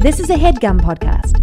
This is a HeadGum podcast.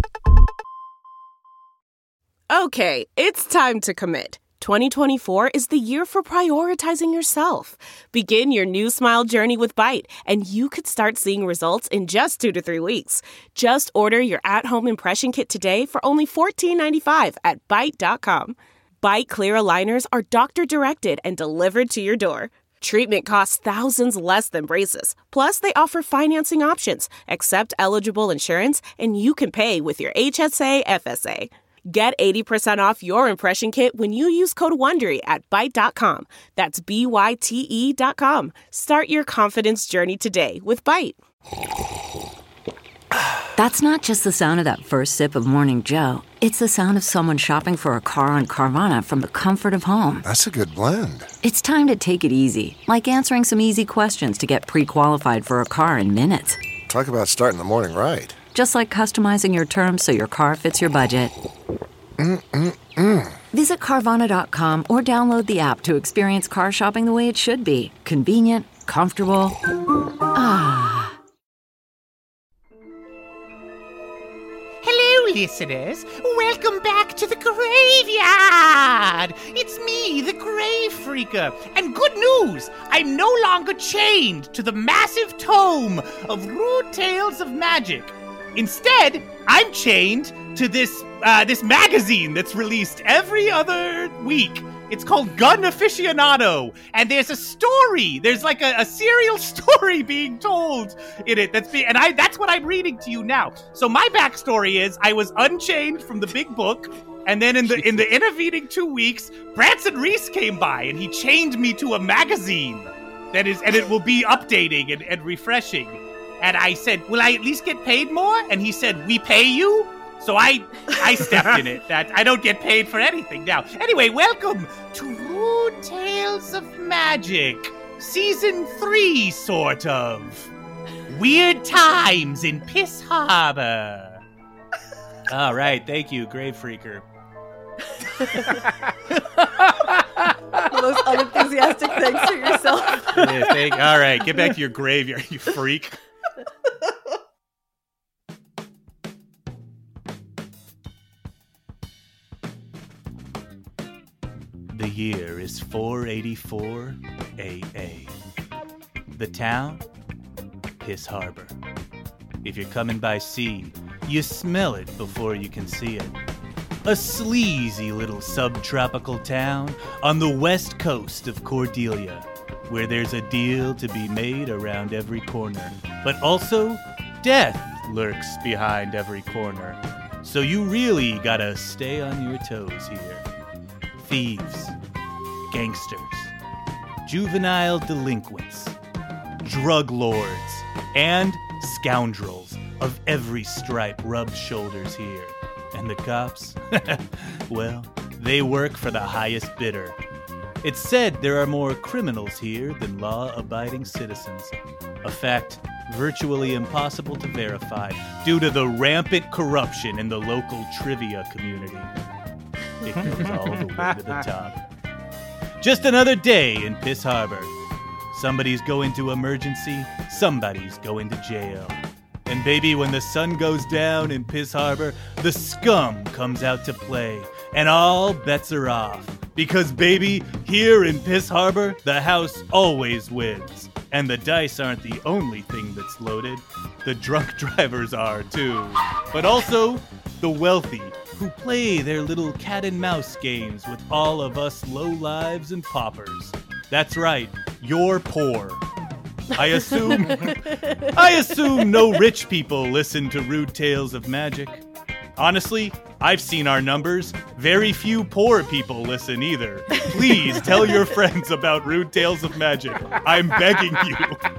Okay, it's time to commit. 2024 is the year for prioritizing yourself. Begin your new smile journey with Byte, and you could start seeing results in just 2 to 3 weeks. Just order your at-home impression kit today for only $14.95 at Byte.com. Byte Clear aligners are doctor-directed and delivered to your door. Treatment costs thousands less than braces. Plus, they offer financing options, accept eligible insurance, and you can pay with your HSA FSA. Get 80% off your impression kit when you use code WONDERY at Byte.com. That's BYTE.com. Start your confidence journey today with Byte. That's not just the sound of that first sip of Morning Joe. It's the sound of someone shopping for a car on Carvana from the comfort of home. That's a good blend. It's time to take it easy, like answering some easy questions to get pre-qualified for a car in minutes. Talk about starting the morning right. Just like customizing your terms so your car fits your budget. Visit Carvana.com or download the app to experience car shopping the way it should be. Convenient, comfortable. Ah. Hello, listeners. Welcome back to the graveyard. It's me, the Grave Freaker. And good news, I'm no longer chained to the massive tome of Rude Tales of Magic. Instead, I'm chained to this magazine that's released every other week. It's called Gun Aficionado, and there's a story. There's like a serial story being told in it. That's what I'm reading to you now. So my backstory is I was unchained from the big book, and then in the intervening 2 weeks, Branson Reese came by and he chained me to a magazine and it will be updating and refreshing. And I said, will I at least get paid more? And he said, we pay you? So I stepped in it. That I don't get paid for anything now. Anyway, welcome to Rude Tales of Magic. Season 3, sort of. Weird Times in Piss Harbor. All right, thank you, Grave Freaker. Most unenthusiastic thanks to yourself. Yeah, all right, get back to your graveyard, you freak. The year is 484 AA. The town? Piss Harbor. If you're coming by sea, you smell it before you can see it. A sleazy little subtropical town on the west coast of Cordelia, where there's a deal to be made around every corner. But also, death lurks behind every corner. So you really gotta stay on your toes here. Thieves, gangsters, juvenile delinquents, drug lords, and scoundrels of every stripe rub shoulders here. And the cops? Well, they work for the highest bidder. It's said there are more criminals here than law-abiding citizens. A fact virtually impossible to verify due to the rampant corruption in the local trivia community. It goes all the way to the top. Just another day in Piss Harbor. Somebody's going to emergency, somebody's going to jail. And baby, when the sun goes down in Piss Harbor, the scum comes out to play, and all bets are off. Because baby, here in Piss Harbor, the house always wins. And the dice aren't the only thing that's loaded. The drunk drivers are too. But also, the wealthy, who play their little cat and mouse games with all of us lowlives and paupers. That's right, you're poor. I assume no rich people listen to Rude Tales of Magic. Honestly, I've seen our numbers. Very few poor people listen either. Please tell your friends about Rude Tales of Magic. I'm begging you.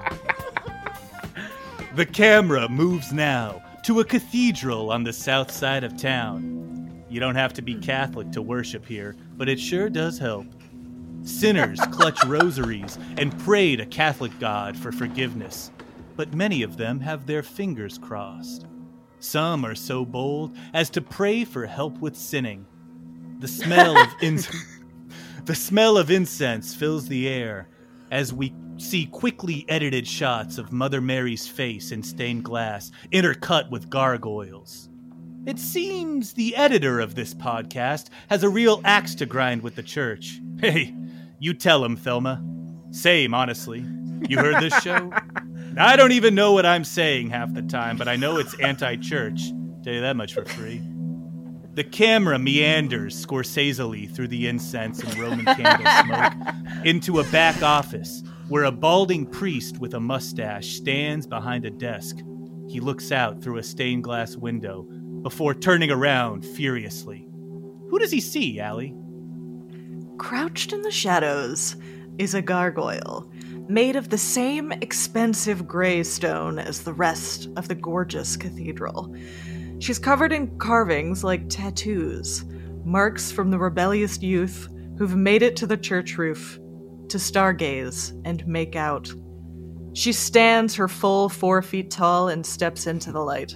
The camera moves now to a cathedral on the south side of town. You don't have to be Catholic to worship here, but it sure does help. Sinners clutch rosaries and pray to Catholic God for forgiveness, but many of them have their fingers crossed. Some are so bold as to pray for help with sinning. The smell of incense fills the air, as we see quickly edited shots of Mother Mary's face in stained glass, intercut with gargoyles. It seems the editor of this podcast has a real axe to grind with the church. Hey, you tell him, Thelma. Same, honestly. You heard this show? I don't even know what I'm saying half the time, but I know it's anti-church. Tell you that much for free. The camera meanders Scorsesely through the incense and Roman candle smoke into a back office where a balding priest with a mustache stands behind a desk. He looks out through a stained glass window before turning around furiously. Who does he see, Allie? Crouched in the shadows is a gargoyle, made of the same expensive gray stone as the rest of the gorgeous cathedral. She's covered in carvings like tattoos, marks from the rebellious youth who've made it to the church roof to stargaze and make out. She stands her full 4 feet tall and steps into the light.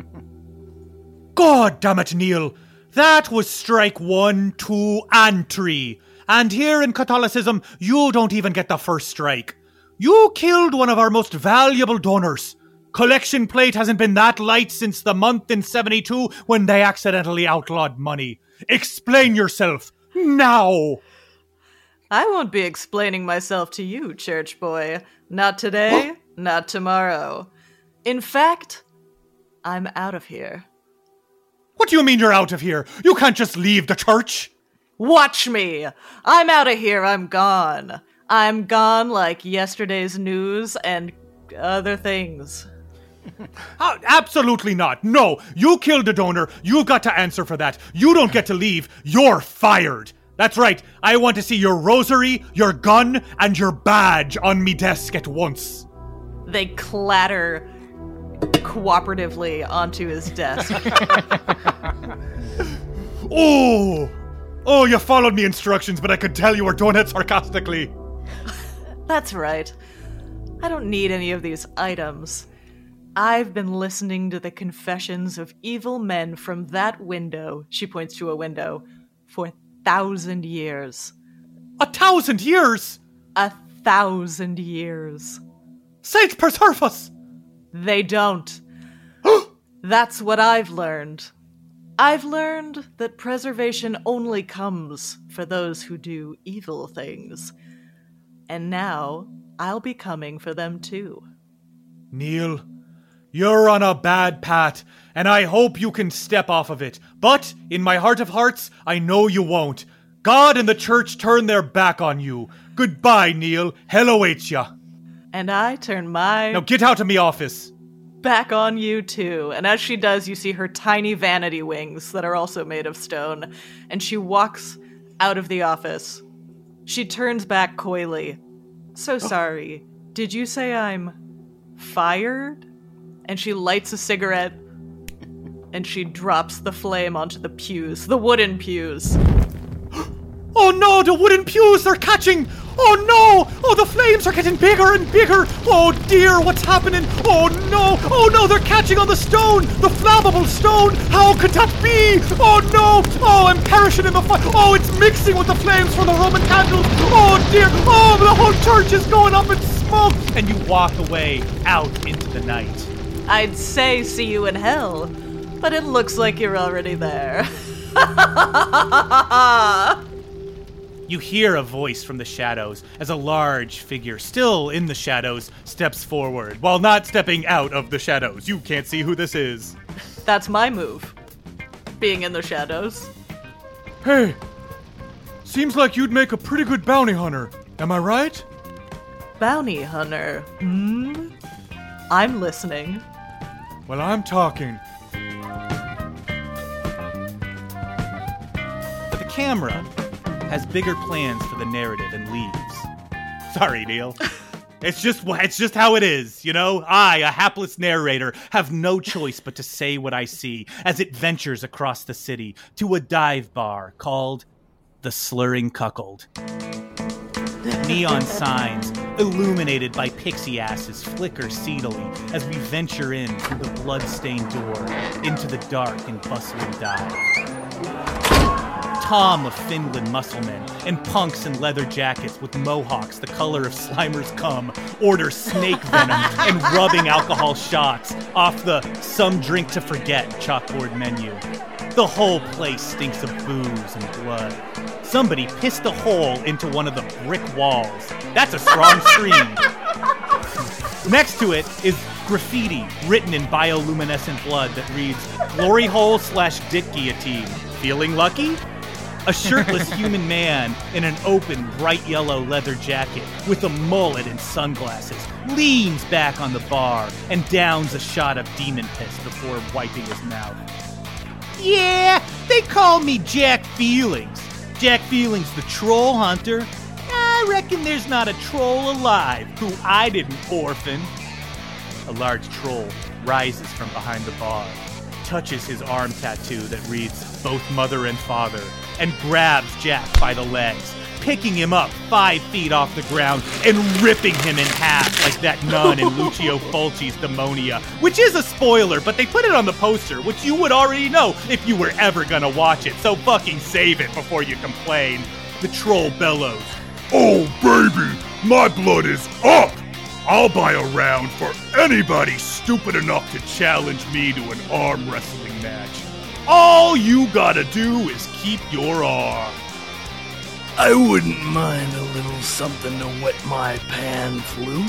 God damn it, Neil! That was strike 1, 2, and 3. And here in Catholicism, you don't even get the first strike. You killed one of our most valuable donors. Collection plate hasn't been that light since the month in 72 when they accidentally outlawed money. Explain yourself, now! I won't be explaining myself to you, church boy. Not today, not tomorrow. In fact, I'm out of here. What do you mean you're out of here? You can't just leave the church. Watch me! I'm out of here, I'm gone. I'm gone like yesterday's news and other things. Absolutely not. No, you killed a donor. You've got to answer for that. You don't get to leave. You're fired. That's right. I want to see your rosary, your gun, and your badge on me desk at once. They clatter cooperatively onto his desk. Oh, you followed me instructions, but I could tell you were doing it sarcastically. That's right. I don't need any of these items. I've been listening to the confessions of evil men from that window, she points to a window, for 1,000 years. 1,000 years? 1,000 years. Saints preserve us! They don't. That's what I've learned. I've learned that preservation only comes for those who do evil things. And now, I'll be coming for them too. Neil, you're on a bad path, and I hope you can step off of it. But, in my heart of hearts, I know you won't. God and the church turn their back on you. Goodbye, Neil. Hell awaits ya. And I turn my... Now get out of me office. Back on you too. And as she does, you see her tiny vanity wings that are also made of stone. And she walks out of the office. She turns back coyly. So sorry. Did you say I'm fired? And she lights a cigarette, and she drops the flame onto the pews, the wooden pews. Oh no, the wooden pews are catching! Oh no! Oh, the flames are getting bigger and bigger! Oh dear, what's happening? Oh no, they're catching on the stone! The flammable stone! How could that be? Oh no! Oh, I'm perishing in the fire! Oh, it's mixing with the flames from the Roman candles! Oh dear! Oh, the whole church is going up in smoke! And you walk away out into the night. I'd say see you in hell, but it looks like you're already there. You hear a voice from the shadows as a large figure, still in the shadows, steps forward, while not stepping out of the shadows. You can't see who this is. That's my move. Being in the shadows. Hey, seems like you'd make a pretty good bounty hunter. Am I right? Bounty hunter? I'm listening. Well, I'm talking. But the camera has bigger plans for the narrative and leaves. Sorry, Neil. It's just how it is, you know? I, a hapless narrator, have no choice but to say what I see as it ventures across the city to a dive bar called The Slurring Cuckold. Neon signs, illuminated by pixie asses, flicker seedily as we venture in through the blood-stained door into the dark and bustling dive. Tom of Finland musclemen, and punks in leather jackets with mohawks the color of Slimer's cum order snake venom and rubbing alcohol shots off the some drink to forget chalkboard menu. The whole place stinks of booze and blood. Somebody pissed a hole into one of the brick walls. That's a strong scream. Next to it is graffiti written in bioluminescent blood that reads, "Glory hole / dick guillotine. Feeling lucky?" A shirtless human man in an open, bright yellow leather jacket with a mullet and sunglasses leans back on the bar and downs a shot of demon piss before wiping his mouth. "Yeah, they call me Jack Feelings. Jack Feelings, the troll hunter. I reckon there's not a troll alive who I didn't orphan." A large troll rises from behind the bar, touches his arm tattoo that reads, "Both mother and father," and grabs Jack by the legs, picking him up 5 feet off the ground and ripping him in half like that nun in Lucio Fulci's Demonia, which is a spoiler, but they put it on the poster, which you would already know if you were ever gonna watch it, so fucking save it before you complain. The troll bellows, "Oh baby, my blood is up! I'll buy a round for anybody stupid enough to challenge me to an arm wrestling match. All you gotta do is keep your arm." I wouldn't mind a little something to wet my pan flute.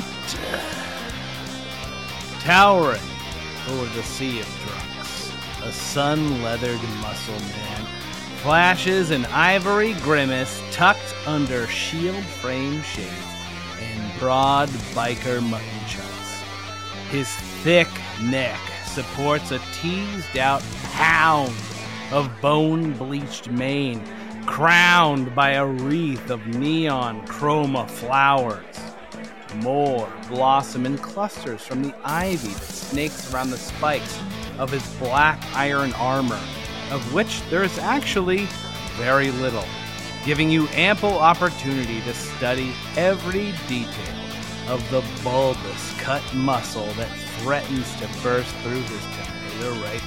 Towering over the sea of drunks, a sun-leathered muscle man flashes an ivory grimace tucked under shield-frame shades and broad biker mutton chops. His thick neck supports a teased-out pound of bone-bleached mane, crowned by a wreath of neon chroma flowers. More blossom in clusters from the ivy that snakes around the spikes of his black iron armor, of which there is actually very little, giving you ample opportunity to study every detail of the bulbous cut muscle that threatens to burst through his tomato-ripe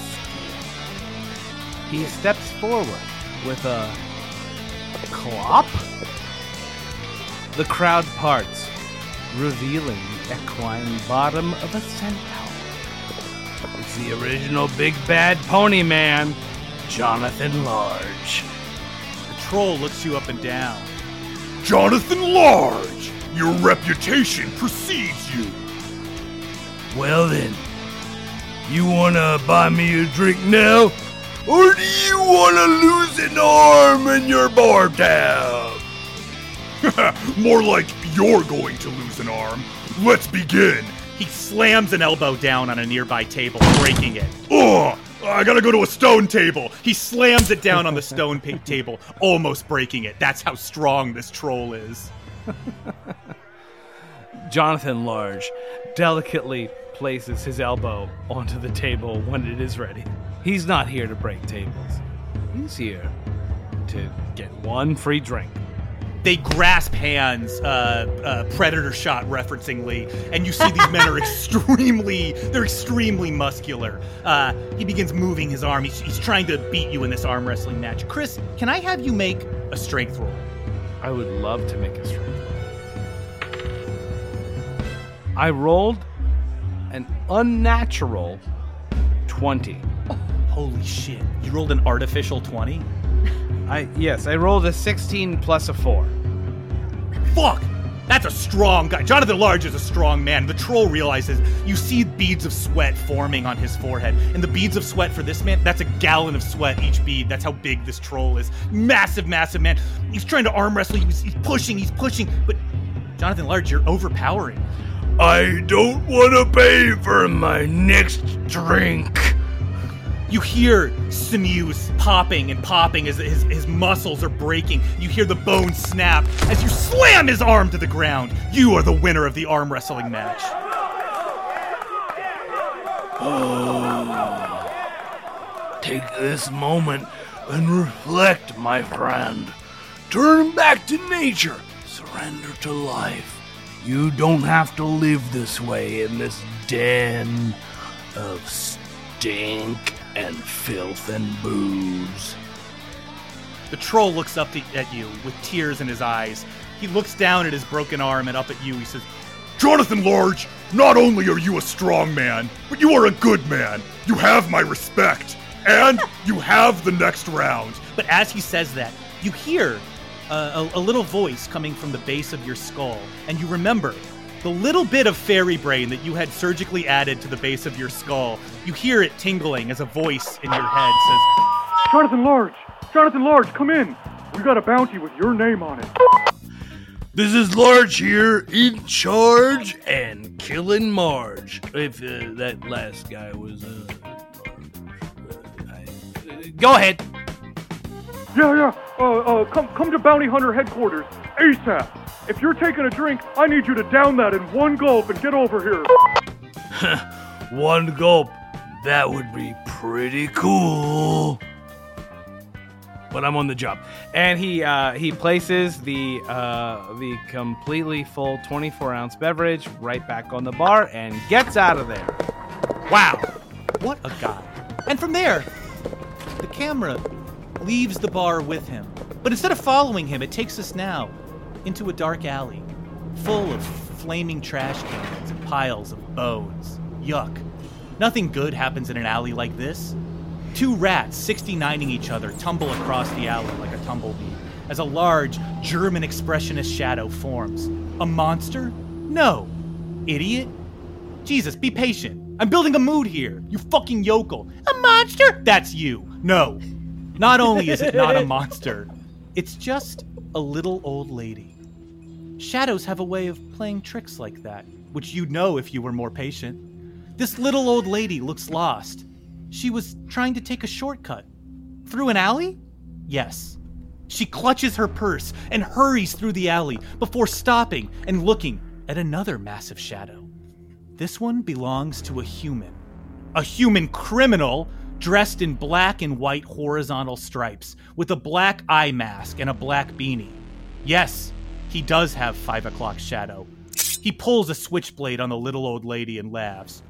skin. He steps forward with a clop. The crowd parts, revealing the equine bottom of a centaur. It's the original big bad pony man, Jonathan Large. The troll looks you up and down. Jonathan Large, your reputation precedes you. Well then, you wanna buy me a drink now? Or do you wanna lose an arm in your bar tab? More like you're going to lose an arm. Let's begin. He slams an elbow down on a nearby table, breaking it. Ugh! I gotta go to a stone table. He slams it down on the stone table, almost breaking it. That's how strong this troll is. Jonathan Large delicately places his elbow onto the table when it is ready. He's not here to break tables. He's here to get one free drink. They grasp hands, Predator shot referencingly, and you see these men are extremely muscular. He begins moving his arm. He's trying to beat you in this arm wrestling match. Chris, can I have you make a strength roll? I would love to make a strength roll. I rolled an unnatural 20. Holy shit. You rolled an artificial 20? Yes, I rolled a 16 plus a 4. Fuck! That's a strong guy. Jonathan Large is a strong man. The troll realizes you see beads of sweat forming on his forehead. And the beads of sweat for this man, that's a gallon of sweat each bead. That's how big this troll is. Massive man. He's trying to arm wrestle. He's pushing. But Jonathan Large, you're overpowering. I don't want to pay for my next drink. You hear sinews popping as his muscles are breaking. You hear the bones snap as you slam his arm to the ground. You are the winner of the arm wrestling match. Oh. Take this moment and reflect, my friend. Turn back to nature. Surrender to life. You don't have to live this way in this den of stink and filth and booze. The troll looks up at you with tears in his eyes. He looks down at his broken arm and up at you. He says, Jonathan Large, not only are you a strong man, but you are a good man. You have my respect. And you have the next round. But as he says that, you hear a little voice coming from the base of your skull. And you remember the little bit of fairy brain that you had surgically added to the base of your skull. You hear it tingling as a voice in your head says, Jonathan Large, come in. We got a bounty with your name on it. This is Large here, in charge and killing Marge. If that last guy was, Go ahead. Yeah. Come to Bounty Hunter headquarters, ASAP. If you're taking a drink, I need you to down that in one gulp and get over here. One gulp. That would be pretty cool. But I'm on the job. And he places the completely full 24-ounce beverage right back on the bar and gets out of there. wow, what a guy. And from there, the camera leaves the bar with him. But instead of following him, it takes us now into a dark alley full of flaming trash cans and piles of bones. Yuck. Nothing good happens in an alley like this. Two rats 69ing each other tumble across the alley like a tumblebee as a large German expressionist shadow forms. A monster? No. Idiot? Jesus, be patient. I'm building a mood here. You fucking yokel. A monster? That's you. No. Not only is it not a monster, it's just a little old lady. Shadows have a way of playing tricks like that, which you'd know if you were more patient. This little old lady looks lost. She was trying to take a shortcut. Through an alley? Yes. She clutches her purse and hurries through the alley before stopping and looking at another massive shadow. This one belongs to a human. A human criminal dressed in black and white horizontal stripes with a black eye mask and a black beanie. Yes, he does have 5 o'clock shadow. He pulls a switchblade on the little old lady and laughs.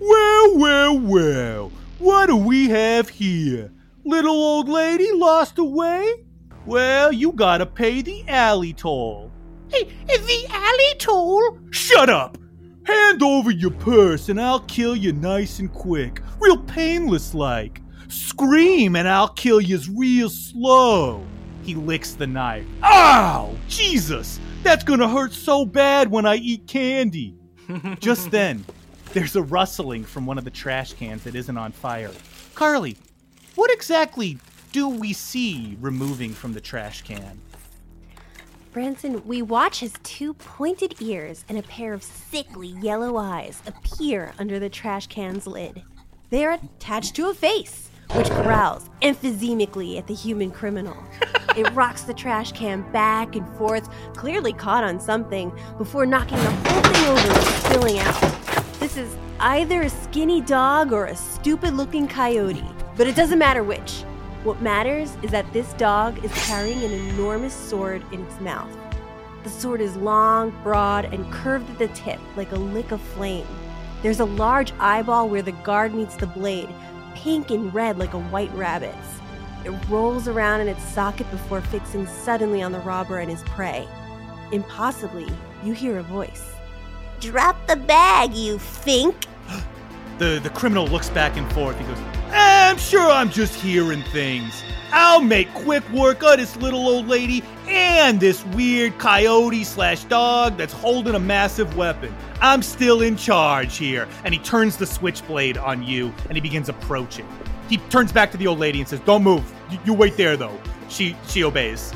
Well, what do we have here? Little old lady lost away? Well, you gotta pay the alley toll. Hey, the alley toll? Shut up! Hand over your purse and I'll kill you nice and quick, real painless like. Scream and I'll kill you real slow. He licks the knife. Ow! Jesus! That's gonna hurt so bad when I eat candy. Just then, there's a rustling from one of the trash cans that isn't on fire. Carly, what exactly do we see removing from the trash can? Branson, we watch as 2 pointed ears and a pair of sickly yellow eyes appear under the trash can's lid. They are attached to a face, which growls emphysemically at the human criminal. It rocks the trash can back and forth, clearly caught on something, before knocking the whole thing over and spilling out. This is either a skinny dog or a stupid-looking coyote, but it doesn't matter which. What matters is that this dog is carrying an enormous sword in its mouth. The sword is long, broad, and curved at the tip like a lick of flame. There's a large eyeball where the guard meets the blade, pink and red like a white rabbit's. It rolls around in its socket before fixing suddenly on the robber and his prey. Impossibly, you hear a voice. Drop the bag, you fink! The criminal looks back and forth. He goes, I'm sure I'm just hearing things. I'll make quick work of this little old lady and this weird coyote/dog that's holding a massive weapon. I'm still in charge here. And he turns the switchblade on you and he begins approaching. He turns back to the old lady and says, don't move. You wait there, though. She obeys.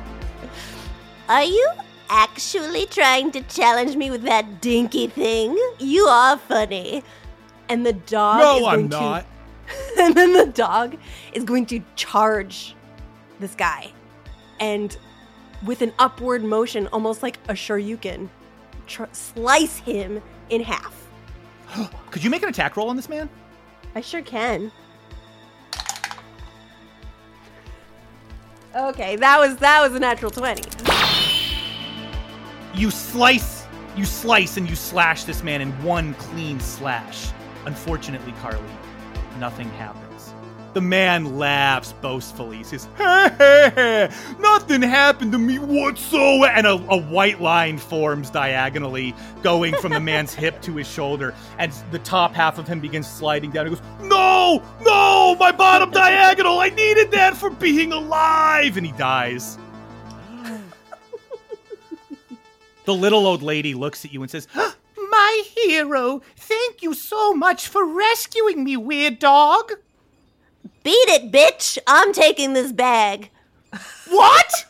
Are you actually trying to challenge me with that dinky thing? You are funny. And the dog No, I'm not. And then the dog is going to charge this guy. And with an upward motion, almost like a shoryuken, slice him in half. Could you make an attack roll on this man? I sure can. Okay, that was a natural 20. You slice and you slash this man in one clean slash. Unfortunately, Carly, nothing happens. The man laughs boastfully. He says, hey, nothing happened to me whatsoever. And a white line forms diagonally, going from the man's hip to his shoulder. And the top half of him begins sliding down. He goes, no, my bottom diagonal. I needed that for being alive. And he dies. The little old lady looks at you and says, my hero, thank you so much for rescuing me, weird dog. Beat it, bitch! I'm taking this bag. What?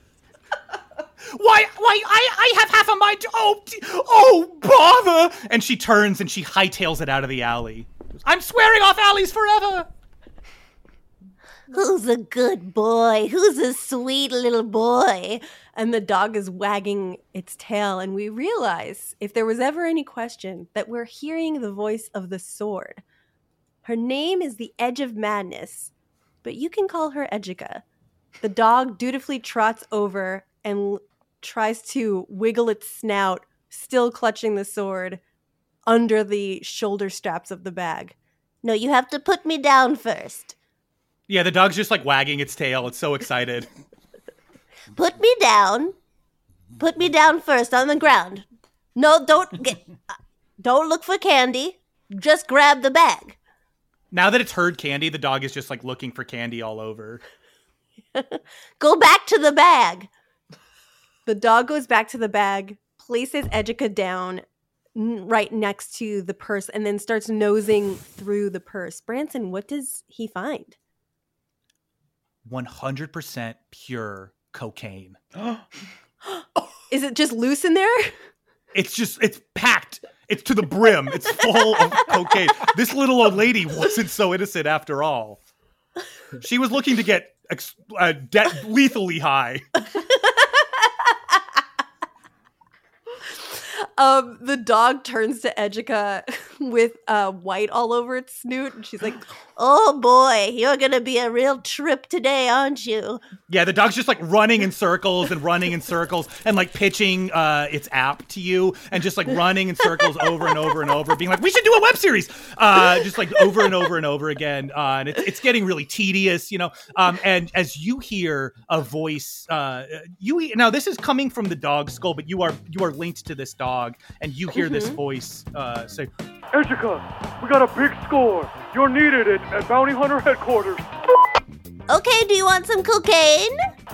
Why, I have half of my... Oh, bother! And she turns and she hightails it out of the alley. I'm swearing off alleys forever! Who's a good boy? Who's a sweet little boy? And the dog is wagging its tail, and we realize, if there was ever any question, that we're hearing the voice of the sword. Her name is the Edge of Madness, but you can call her Edgica. The dog dutifully trots over and tries to wiggle its snout, still clutching the sword, under the shoulder straps of the bag. No, you have to put me down first. Yeah, the dog's just like wagging its tail. It's so excited. Put me down. Put me down first on the ground. No, don't look for candy. Just grab the bag. Now that it's heard candy, the dog is just like looking for candy all over. Go back to the bag. The dog goes back to the bag, places Edgica down right next to the purse, and then starts nosing through the purse. Branson, what does he find? 100% pure cocaine. Is it just loose in there? It's packed. It's to the brim. It's full of cocaine. This little old lady wasn't so innocent after all. She was looking to get lethally high. The dog turns to Edgica with white all over its snoot, and she's like, oh boy, you're gonna be a real trip today, aren't you? Yeah, the dog's just like running in circles and like pitching its app to you, and just like running in circles over and over and over, being like, we should do a web series, just like over and over and over again. And it's getting really tedious, you know. And as you hear a voice, now this is coming from the dog's skull, but you are linked to this dog, and you hear this voice say, Edgica, we got a big score. You're needed at Bounty Hunter headquarters. Okay, do you want some cocaine?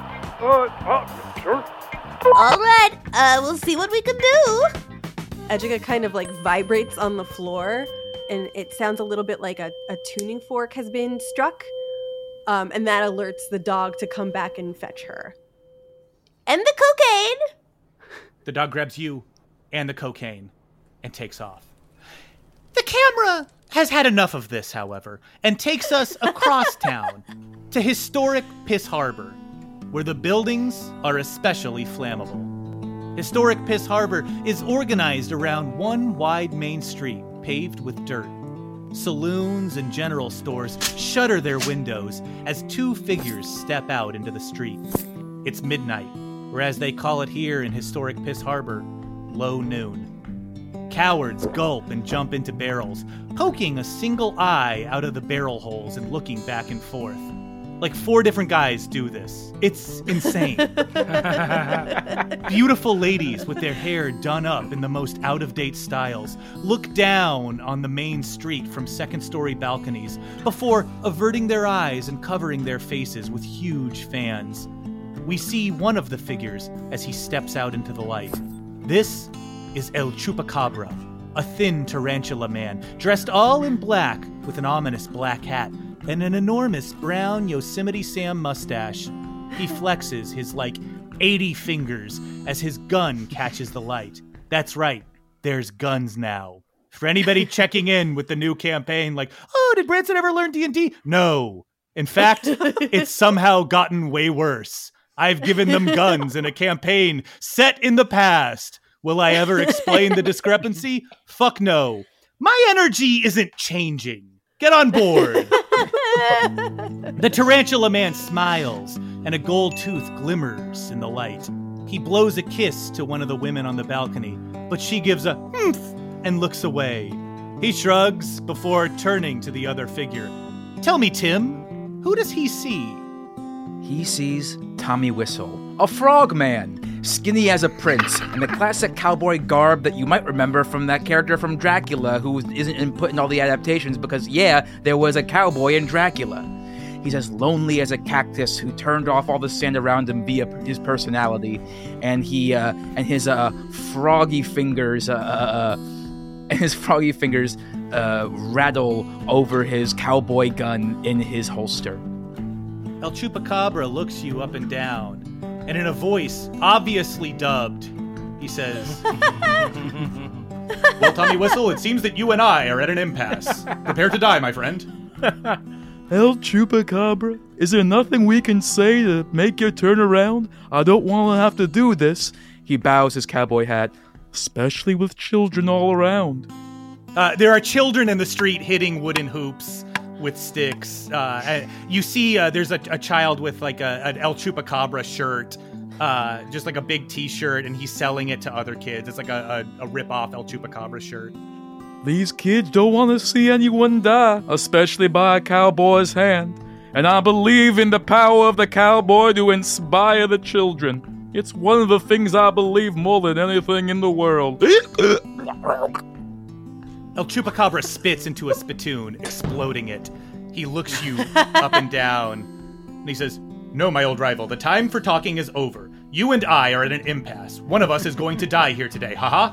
Sure. All right, we'll see what we can do. Edgica kind of like vibrates on the floor, and it sounds a little bit like a tuning fork has been struck. And that alerts the dog to come back and fetch her. And the cocaine! The dog grabs you and the cocaine and takes off. The camera has had enough of this, however, and takes us across town to historic Piss Harbor, where the buildings are especially flammable. Historic Piss Harbor is organized around one wide main street paved with dirt. Saloons and general stores shutter their windows as two figures step out into the street. It's midnight, or as they call it here in historic Piss Harbor, low noon. Cowards gulp and jump into barrels, poking a single eye out of the barrel holes and looking back and forth. Like 4 different guys do this. It's insane. Beautiful ladies with their hair done up in the most out-of-date styles look down on the main street from second-story balconies before averting their eyes and covering their faces with huge fans. We see one of the figures as he steps out into the light. This is El Chupacabra, a thin tarantula man, dressed all in black with an ominous black hat and an enormous brown Yosemite Sam mustache. He flexes his 80 fingers as his gun catches the light. That's right, there's guns now. For anybody checking in with the new campaign, did Branson ever learn D&D? No. In fact, it's somehow gotten way worse. I've given them guns in a campaign set in the past. Will I ever explain the discrepancy? Fuck no. My energy isn't changing. Get on board. The tarantula man smiles, and a gold tooth glimmers in the light. He blows a kiss to one of the women on the balcony, but she gives a humph and looks away. He shrugs before turning to the other figure. Tell me, Tim, who does he see? He sees Tommy Whistle, a frogman, skinny as a prince, in the classic cowboy garb that you might remember from that character from Dracula who isn't put in all the adaptations because, yeah, there was a cowboy in Dracula. He's as lonely as a cactus who turned off all the sand around him via his personality, and his froggy fingers rattle over his cowboy gun in his holster. El Chupacabra looks you up and down, and in a voice obviously dubbed, he says, "Well, Tommy Whistle, it seems that you and I are at an impasse. Prepare to die, my friend." El Chupacabra, is there nothing we can say to make you turn around? I don't want to have to do this. He bows his cowboy hat. Especially with children all around. There are children in the street hitting wooden hoops with sticks. You see there's a child with like an El Chupacabra shirt, just like a big t-shirt, and he's selling it to other kids. It's like a rip-off El Chupacabra shirt. These kids don't want to see anyone die, especially by a cowboy's hand. And I believe in the power of the cowboy to inspire the children. It's one of the things I believe more than anything in the world. El Chupacabra spits into a spittoon, exploding it. He looks you up and down, and he says, "No, my old rival, the time for talking is over. You and I are at an impasse. One of us is going to die here today, haha."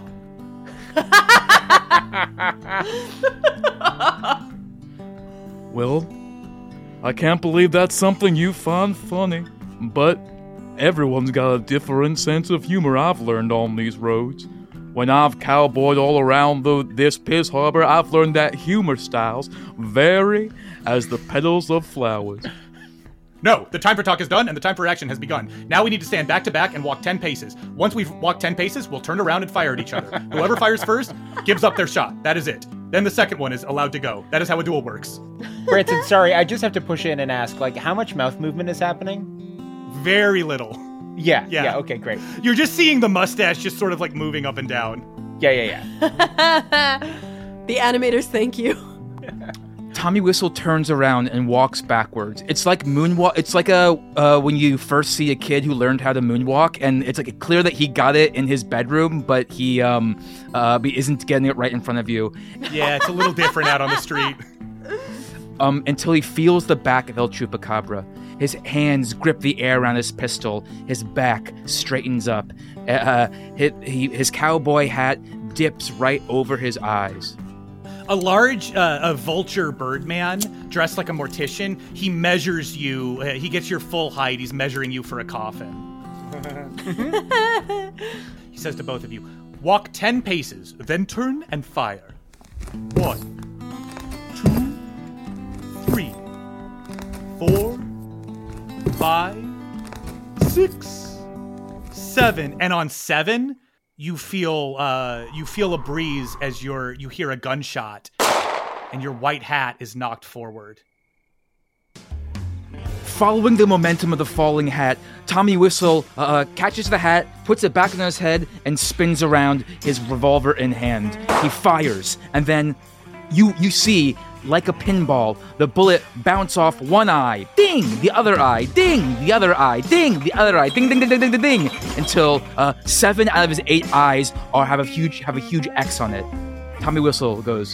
Well, I can't believe that's something you find funny, but everyone's got a different sense of humor I've learned on these roads. When I've cowboyed all around this Piss Harbor, I've learned that humor styles vary as the petals of flowers. No, the time for talk is done and the time for action has begun. Now we need to stand back to back and walk 10 paces. Once we've walked 10 paces, we'll turn around and fire at each other. Whoever fires first gives up their shot. That is it. Then the second one is allowed to go. That is how a duel works. Branson, sorry, I just have to push in and ask, how much mouth movement is happening? Very little. Yeah, okay, great. You're just seeing the mustache just sort of like moving up and down. Yeah. The animators thank you. Tommy Whistle turns around and walks backwards. It's like moonwalk. It's like when you first see a kid who learned how to moonwalk, and it's like clear that he got it in his bedroom, but he isn't getting it right in front of you. Yeah, it's a little different out on the street. Until he feels the back of El Chupacabra. His hands grip the air around his pistol. His back straightens up. His cowboy hat dips right over his eyes. A large a vulture birdman dressed like a mortician. He measures you. He gets your full height. He's measuring you for a coffin. He says to both of you, "Walk 10 paces, then turn and fire. 1, 2, 3, 4, 5, 6, 7." And on 7, you feel a breeze as you hear a gunshot, and your white hat is knocked forward. Following the momentum of the falling hat, Tommy Whistle catches the hat, puts it back on his head, and spins around, his revolver in hand. He fires, and then you see, like a pinball, the bullet bounce off one eye, ding, the other eye, ding, the other eye, ding, the other eye, ding, ding, ding, ding, ding, ding, ding, until 7 out of his 8 eyes have a huge X on it. Tommy Whistle goes,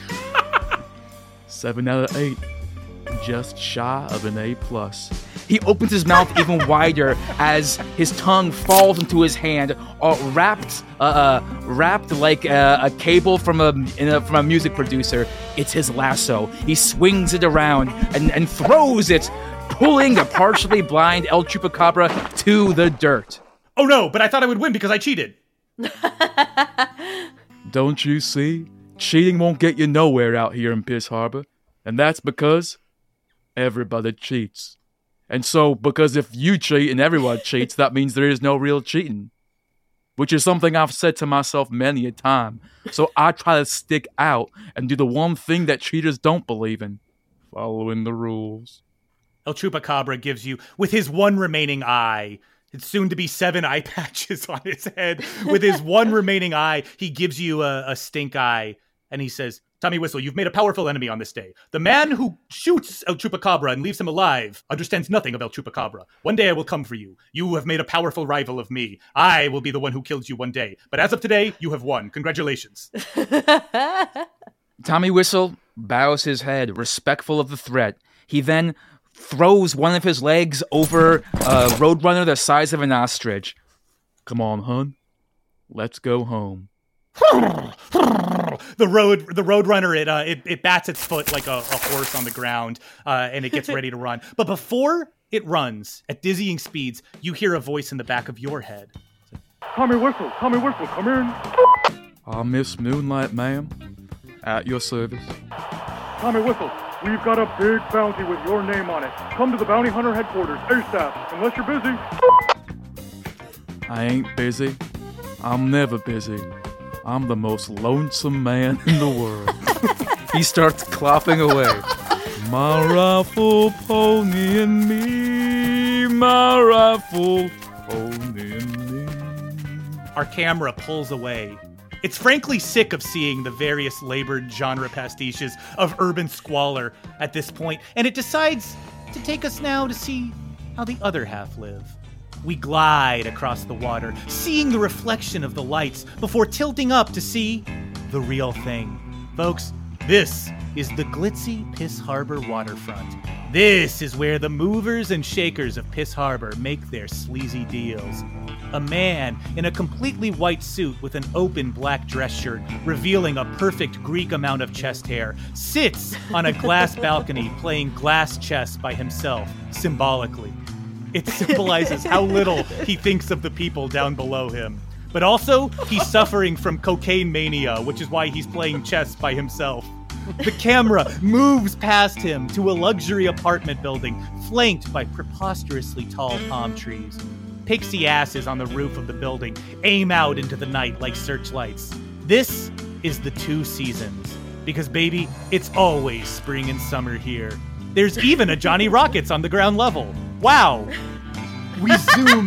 7 out of 8, just shy of an A+. He opens his mouth even wider as his tongue falls into his hand, wrapped like a cable from a music producer. It's his lasso. He swings it around and throws it, pulling a partially blind El Chupacabra to the dirt. Oh no, but I thought I would win because I cheated. Don't you see? Cheating won't get you nowhere out here in Piss Harbor. And that's because everybody cheats. And so, because if you cheat and everyone cheats, that means there is no real cheating. Which is something I've said to myself many a time. So I try to stick out and do the one thing that cheaters don't believe in. Following the rules. El Chupacabra gives you, with his one remaining eye, it's soon to be 7 eye patches on his head. With his one remaining eye, he gives you a stink eye. And he says, Tommy Whistle, you've made a powerful enemy on this day. The man who shoots El Chupacabra and leaves him alive understands nothing of El Chupacabra. One day I will come for you. You have made a powerful rival of me. I will be the one who kills you one day. But as of today, you have won. Congratulations. Tommy Whistle bows his head, respectful of the threat. He then throws one of his legs over a roadrunner the size of an ostrich. Come on, hun. Let's go home. The roadrunner, it bats its foot like a horse on the ground, and it gets ready to run. But before it runs at dizzying speeds, you hear a voice in the back of your head. Tommy Whistle, come in. Miss Moonlight, ma'am. At your service. Tommy Whistle, we've got a big bounty with your name on it. Come to the bounty hunter headquarters ASAP, unless you're busy. I ain't busy. I'm never busy. I'm the most lonesome man in the world. He starts clopping away. My rifle pony and me, my rifle pony and me. Our camera pulls away. It's frankly sick of seeing the various labored genre pastiches of urban squalor at this point, and it decides to take us now to see how the other half live. We glide across the water, seeing the reflection of the lights before tilting up to see the real thing. Folks, this is the glitzy Piss Harbor waterfront. This is where the movers and shakers of Piss Harbor make their sleazy deals. A man in a completely white suit with an open black dress shirt, revealing a perfect Greek amount of chest hair, sits on a glass balcony playing glass chess by himself, symbolically. It symbolizes how little he thinks of the people down below him. But also, he's suffering from cocaine mania, which is why he's playing chess by himself. The camera moves past him to a luxury apartment building flanked by preposterously tall palm trees. Pixie asses on the roof of the building aim out into the night like searchlights. This is the 2 seasons. Because, baby, it's always spring and summer here. There's even a Johnny Rockets on the ground level. Wow. We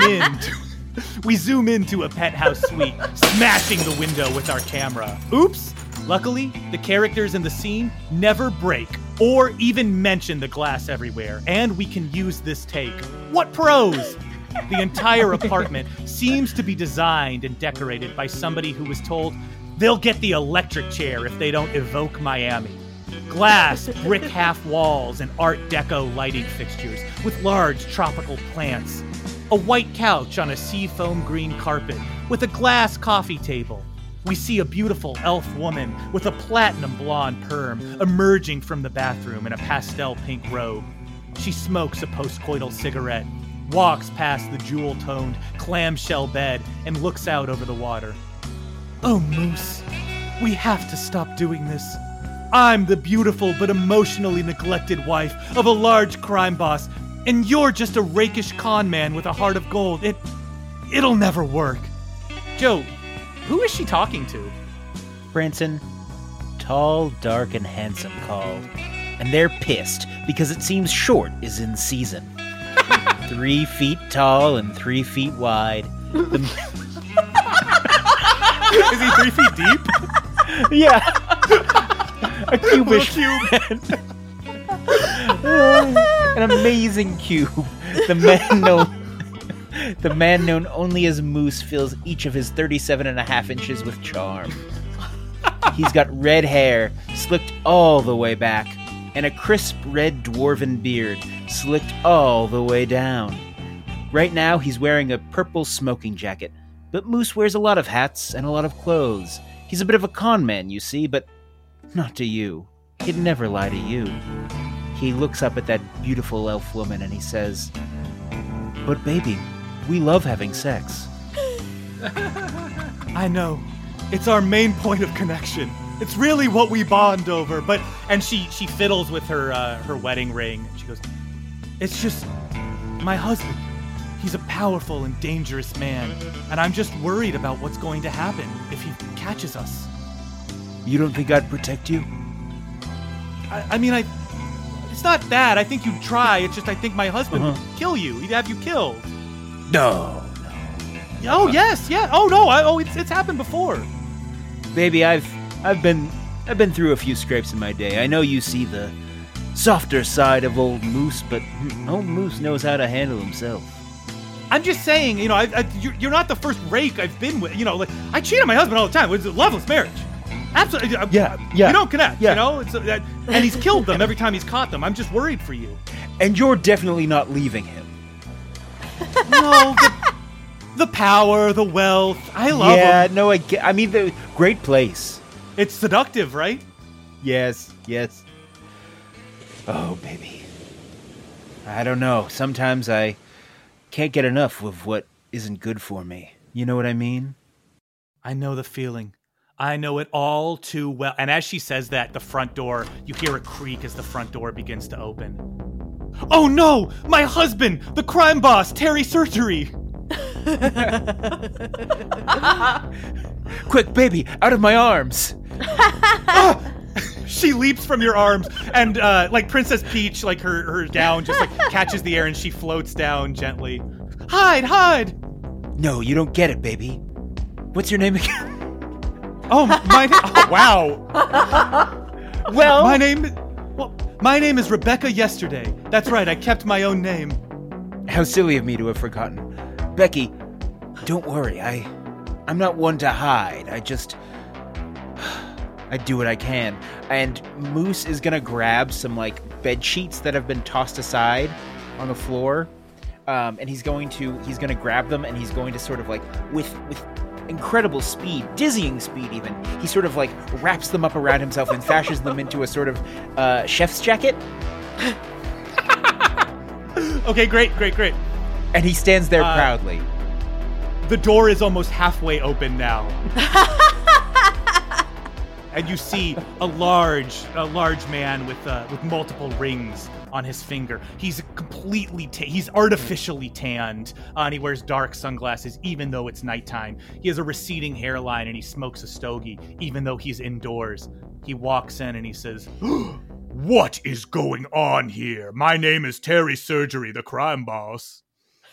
zoom into a penthouse suite, smashing the window with our camera. Oops. Luckily, the characters in the scene never break or even mention the glass everywhere, and we can use this take. What pros? The entire apartment seems to be designed and decorated by somebody who was told they'll get the electric chair if they don't evoke Miami. Glass, brick half walls, and Art Deco lighting fixtures with large tropical plants. A white couch on a seafoam green carpet with a glass coffee table. We see a beautiful elf woman with a platinum blonde perm emerging from the bathroom in a pastel pink robe. She smokes a postcoital cigarette, walks past the jewel-toned clamshell bed, and looks out over the water. Oh, Moose, we have to stop doing this. I'm the beautiful but emotionally neglected wife of a large crime boss, and you're just a rakish con man with a heart of gold. It'll never work. Joe, who is she talking to? Branson, tall, dark, and handsome called. And they're pissed because it seems Short is in season. 3 feet tall and 3 feet wide. Is he 3 feet deep? Yeah. A cubish cube. An amazing cube. The man known only as Moose fills each of his 37.5 inches with charm. He's got red hair, slicked all the way back, and a crisp red dwarven beard, slicked all the way down. Right now, he's wearing a purple smoking jacket, but Moose wears a lot of hats and a lot of clothes. He's a bit of a con man, you see, but not to you. He'd never lie to you. He looks up at that beautiful elf woman and he says, "But baby, we love having sex." I know. It's our main point of connection. It's really what we bond over. And she fiddles with her wedding ring. She goes, "It's just my husband. He's a powerful and dangerous man, and I'm just worried about what's going to happen if he catches us." You don't think I'd protect you? I mean, it's not that. I think you'd try. It's just I think my husband would kill you. He'd have you killed. No. Oh, yes, yeah. Oh, no. It's happened before. Baby, I've been I've been through a few scrapes in my day. I know you see the softer side of old Moose, but old Moose knows how to handle himself. I'm just saying, you're not the first rake I've been with. I cheat on my husband all the time. It's a loveless marriage. Absolutely. Yeah. You don't connect, Yeah. and he's killed them every time he's caught them. I'm just worried for you. And you're definitely not leaving him. No, the power, the wealth. I love him. Yeah, no, I mean, the great place. It's seductive, right? Yes. Oh, baby. I don't know. Sometimes I can't get enough of what isn't good for me. You know what I mean? I know the feeling. I know it all too well. And as she says that, the front door, you hear a creak as the front door begins to open. Oh no! My husband! The crime boss, Terry Surgery! Quick, baby, out of my arms! She leaps from your arms, and like Princess Peach, like her gown just like catches the air and she floats down gently. Hide! No, you don't get it, baby. What's your name again? Oh, wow. Well, my name is Rebecca Yesterday. That's right, I kept my own name. How silly of me to have forgotten. Becky, don't worry, I'm not one to hide. I do what I can. And Moose is gonna grab some, bed sheets that have been tossed aside on the floor. And he's gonna grab them, and he's going to sort of, with incredible speed, dizzying speed even, he sort of, wraps them up around himself and fashions them into a sort of chef's jacket. Okay, great. And he stands there proudly. The door is almost halfway open now. And you see a large man with multiple rings on his finger. He's he's artificially tanned, and he wears dark sunglasses even though it's nighttime. He has a receding hairline and he smokes a stogie even though he's indoors. He walks in and he says, What is going on here? My name is Terry Surgery, the crime boss.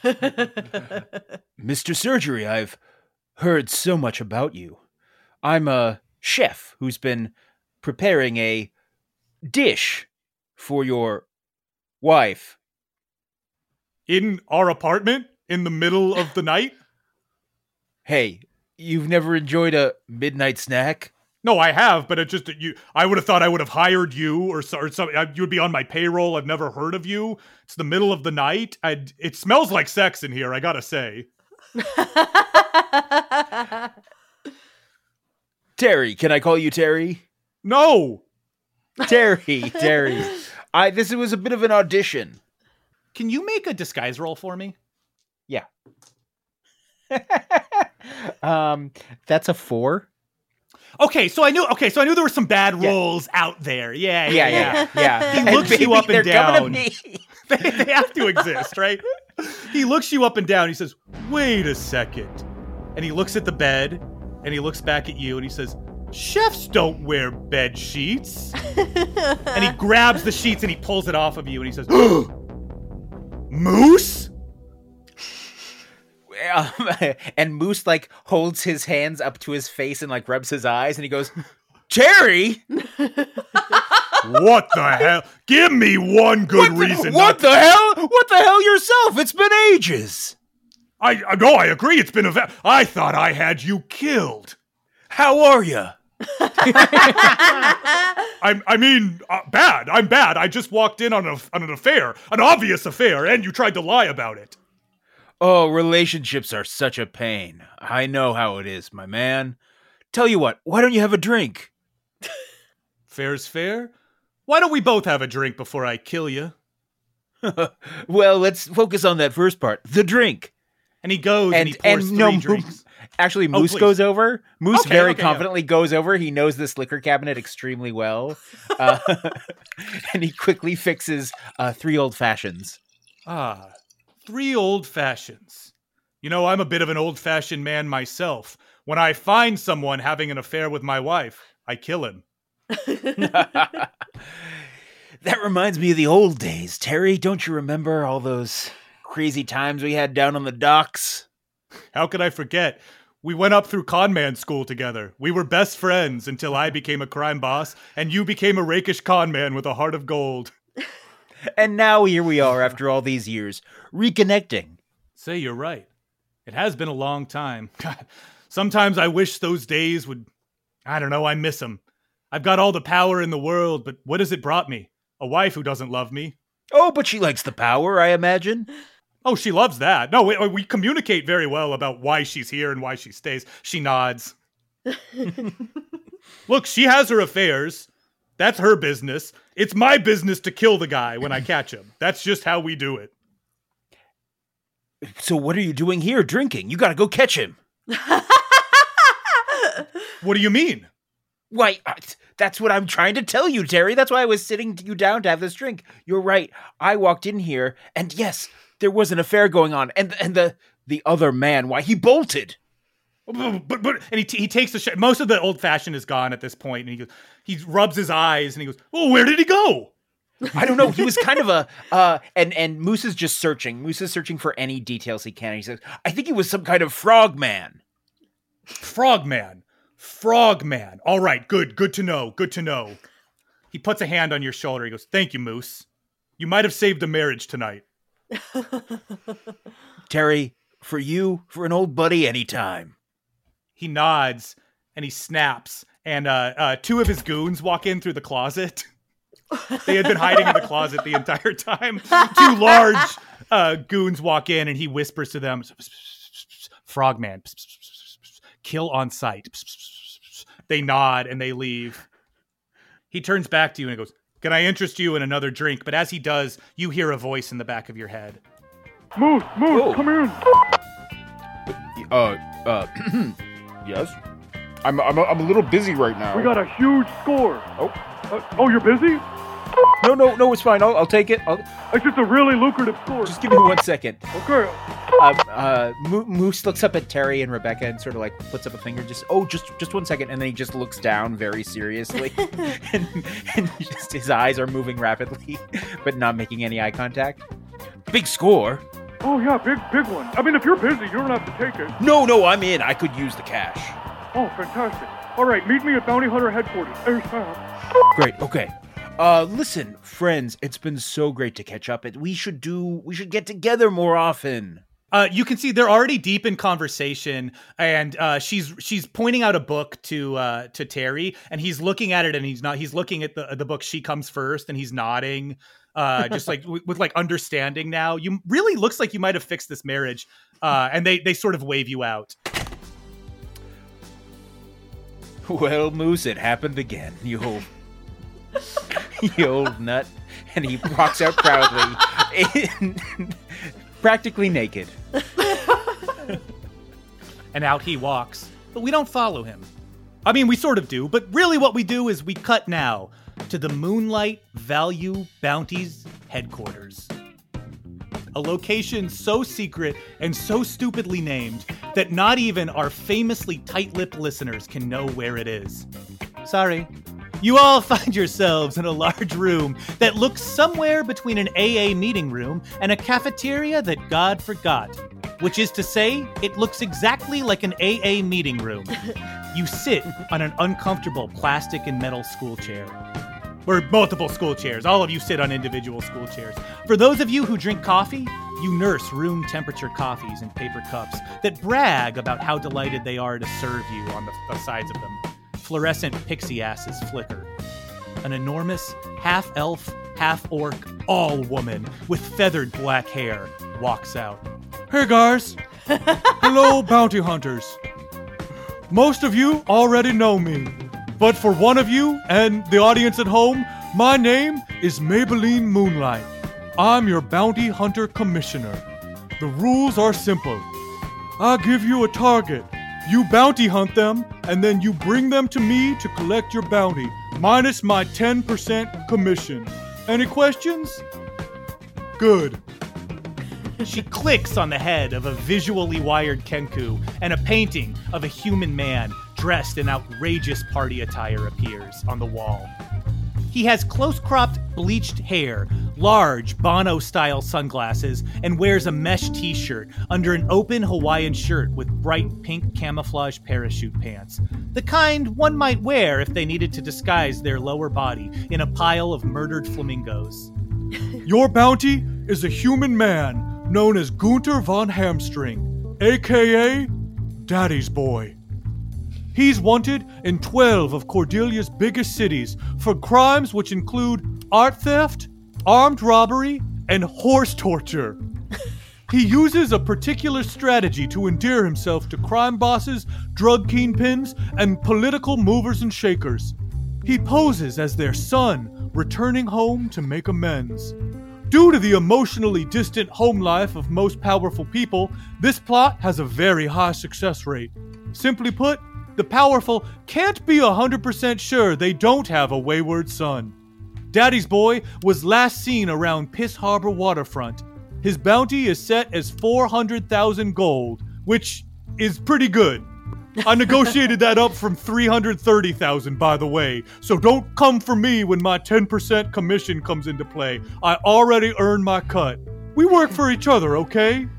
Mr. Surgery, I've heard so much about you. I'm a chef who's been preparing a dish for your wife. In our apartment? In the middle of the night? Hey, you've never enjoyed a midnight snack? No, I have, but I would have thought I would have hired you or something. You would be on my payroll. I've never heard of you. It's the middle of the night. It smells like sex in here, I gotta say. Terry, can I call you Terry? No! Terry. This was a bit of an audition. Can you make a disguise roll for me? Yeah. That's a 4. Okay, so I knew there were some bad rolls out there. Yeah. He looks you up and down. They have to exist, right? He looks you up and down. He says, "Wait a second." And he looks at the bed and he looks back at you and he says, "Chefs don't wear bed sheets." And he grabs the sheets and he pulls it off of you and he says, "Moose?" And Moose holds his hands up to his face and rubs his eyes and he goes, Terry! What the hell? Give me one good reason. What the hell? What the hell yourself? It's been ages. I agree. It's been I thought I had you killed. How are you? Bad. I'm bad. I just walked in on an affair, an obvious affair, and you tried to lie about it. Oh, relationships are such a pain. I know how it is, my man. Tell you what, why don't you have a drink? Fair's fair. Why don't we both have a drink before I kill you? Well, let's focus on that first part, the drink. And he goes and he pours three drinks. Actually, Moose goes over. Moose very confidently goes over. He knows this liquor cabinet extremely well. And he quickly fixes 3 old fashions. 3 old fashions. I'm a bit of an old-fashioned man myself. When I find someone having an affair with my wife, I kill him. That reminds me of the old days. Terry, don't you remember all those crazy times we had down on the docks? How could I forget? We went up through conman school together. We were best friends until I became a crime boss, and you became a rakish conman with a heart of gold. And now here we are after all these years, reconnecting. Say you're right. It has been a long time. God, sometimes I wish those days would... I don't know, I miss them. I've got all the power in the world, but what has it brought me? A wife who doesn't love me. Oh, but she likes the power, I imagine. Oh, she loves that. No, we communicate very well about why she's here and why she stays. She nods. Look, she has her affairs. That's her business. It's my business to kill the guy when I catch him. That's just how we do it. So what are you doing here drinking? You gotta go catch him. What do you mean? Why, that's what I'm trying to tell you, Terry. That's why I was sitting you down to have this drink. You're right. I walked in here, and yes, there was an affair going on. And the other man, why, he bolted. But and he takes the shot. Most of the old fashioned is gone at this point, and he rubs his eyes, and he goes, "Oh, where did he go?" I don't know. He was kind of and Moose is just searching. Moose is searching for any details he can. He says, "I think he was some kind of frogman." Frogman. All right, good to know. Good to know. He puts a hand on your shoulder. He goes, "Thank you, Moose. You might have saved a marriage tonight." Terry, for you, for an old buddy, anytime. He nods and he snaps, and two of his goons walk in through the closet. They had been hiding in the closet the entire time. Two large goons walk in, and he whispers to them, "Frogman, kill on sight." They nod and they leave. He turns back to you and goes, "Can I interest you in another drink?" But as he does, you hear a voice in the back of your head. Moose, come in. Yes? I'm a little busy right now. We got a huge score. Oh, you're busy? No, it's fine. I'll take it. It's just a really lucrative score. Just give me 1 second. Okay. Moose looks up at Terry and Rebecca and sort of like puts up a finger. Just 1 second, and then he just looks down very seriously, and just his eyes are moving rapidly, but not making any eye contact. Big score. Oh yeah, big one. I mean, if you're busy, you don't have to take it. No, I'm in. I could use the cash. Oh, fantastic. All right, meet me at Bounty Hunter headquarters. Great. Okay. Listen, friends, it's been so great to catch up. We should get together more often. You can see they're already deep in conversation, and she's pointing out a book to Terry, and he's looking at it, and he's looking at the book. She comes first, and he's nodding, just like with like understanding now. You really looks like you might have fixed this marriage, and they sort of wave you out. Well, Moose, it happened again. You old nut. And he walks out proudly, practically naked. And out he walks. But we don't follow him. I mean, we sort of do, but really what we do is we cut now to the Moonlight Value Bounties headquarters. A location so secret and so stupidly named that not even our famously tight-lipped listeners can know where it is. Sorry. You all find yourselves in a large room that looks somewhere between an AA meeting room and a cafeteria that God forgot. Which is to say, it looks exactly like an AA meeting room. You sit on an uncomfortable plastic and metal school chair. Or multiple school chairs. All of you sit on individual school chairs. For those of you who drink coffee, you nurse room temperature coffees in paper cups that brag about how delighted they are to serve you on the sides of them. Fluorescent pixie asses flicker. An enormous, half-elf, half-orc, all-woman with feathered black hair walks out. Hey guys! Hello, bounty hunters. Most of you already know me, but for one of you and the audience at home, my name is Maybelline Moonlight. I'm your bounty hunter commissioner. The rules are simple. I give you a target. You bounty hunt them, and then you bring them to me to collect your bounty, minus my 10% commission. Any questions? Good. She clicks on the head of a visually wired Kenku, and a painting of a human man dressed in outrageous party attire appears on the wall. He has close-cropped, bleached hair, large Bono-style sunglasses, and wears a mesh t-shirt under an open Hawaiian shirt with bright pink camouflage parachute pants. The kind one might wear if they needed to disguise their lower body in a pile of murdered flamingos. Your bounty is a human man known as Gunther von Hamstring, a.k.a. Daddy's Boy. He's wanted in 12 of Cordelia's biggest cities for crimes which include art theft, armed robbery, and horse torture. He uses a particular strategy to endear himself to crime bosses, drug kingpins, and political movers and shakers. He poses as their son, returning home to make amends. Due to the emotionally distant home life of most powerful people, this plot has a very high success rate. Simply put, the powerful can't be 100% sure they don't have a wayward son. Daddy's Boy was last seen around Piss Harbor waterfront. His bounty is set as 400,000 gold, which is pretty good. I negotiated that up from 330,000, by the way, so don't come for me when my 10% commission comes into play. I already earned my cut. We work for each other, okay?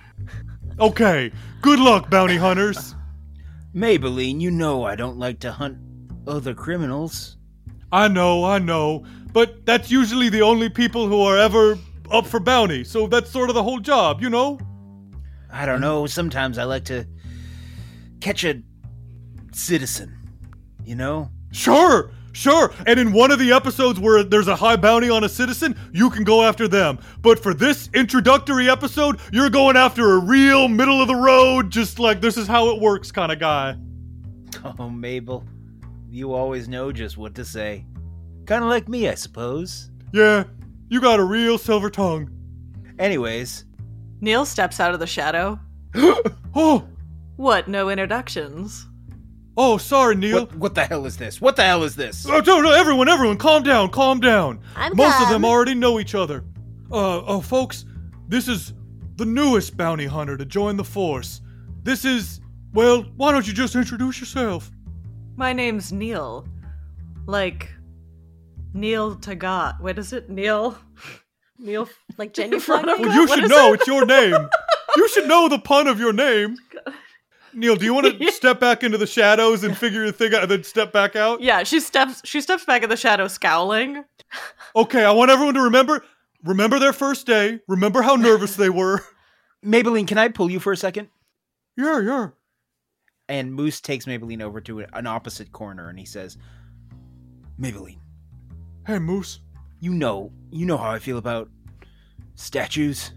Okay, good luck, bounty hunters. Maybelline, you know I don't like to hunt other criminals. I know, but that's usually the only people who are ever up for bounty, so that's sort of the whole job, you know? I don't know, sometimes I like to catch a citizen, you know? Sure, and in one of the episodes where there's a high bounty on a citizen, you can go after them. But for this introductory episode, you're going after a real middle-of-the-road, just like this is how it works kind of guy. Oh, Mabel, you always know just what to say. Kind of like me, I suppose. Yeah, you got a real silver tongue. Anyways. Neil steps out of the shadow. Oh! What, no introductions? Oh, sorry, Neil. What the hell is this? What the hell is this? Oh, no, everyone, calm down. Most of them calm. already know each other. Folks, this is the newest bounty hunter to join the force. This is, well, why don't you just introduce yourself? My name's Neil. Like, Neil Tagat. What is it? Neil? Like genuflecting? Well, you should know. It's your name. You should know the pun of your name. Neil, do you want to step back into the shadows and figure your thing out and then step back out? Yeah, she steps back in the shadow scowling. Okay, I want everyone to remember their first day. Remember how nervous they were. Maybelline, can I pull you for a second? Yeah. And Moose takes Maybelline over to an opposite corner and he says, Maybelline. Hey, Moose. You know how I feel about statues.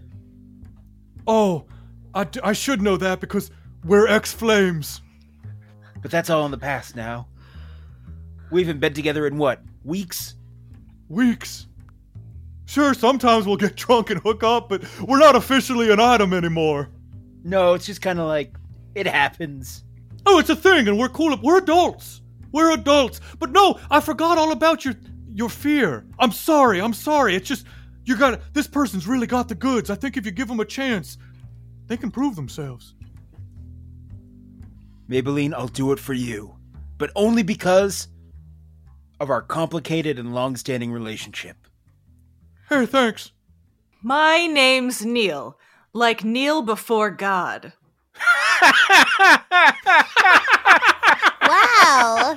Oh, I should know that because we're ex-flames. But that's all in the past now. We haven't been together in what? Weeks? Weeks. Sure, sometimes we'll get drunk and hook up, but we're not officially an item anymore. No, it's just kind of like, it happens. Oh, it's a thing, and we're cool. We're adults. But no, I forgot all about your fear. I'm sorry. It's just, this person's really got the goods. I think if you give them a chance, they can prove themselves. Maybelline, I'll do it for you. But only because of our complicated and long-standing relationship. Hey, thanks. My name's Neil. Like Neil before God. Wow.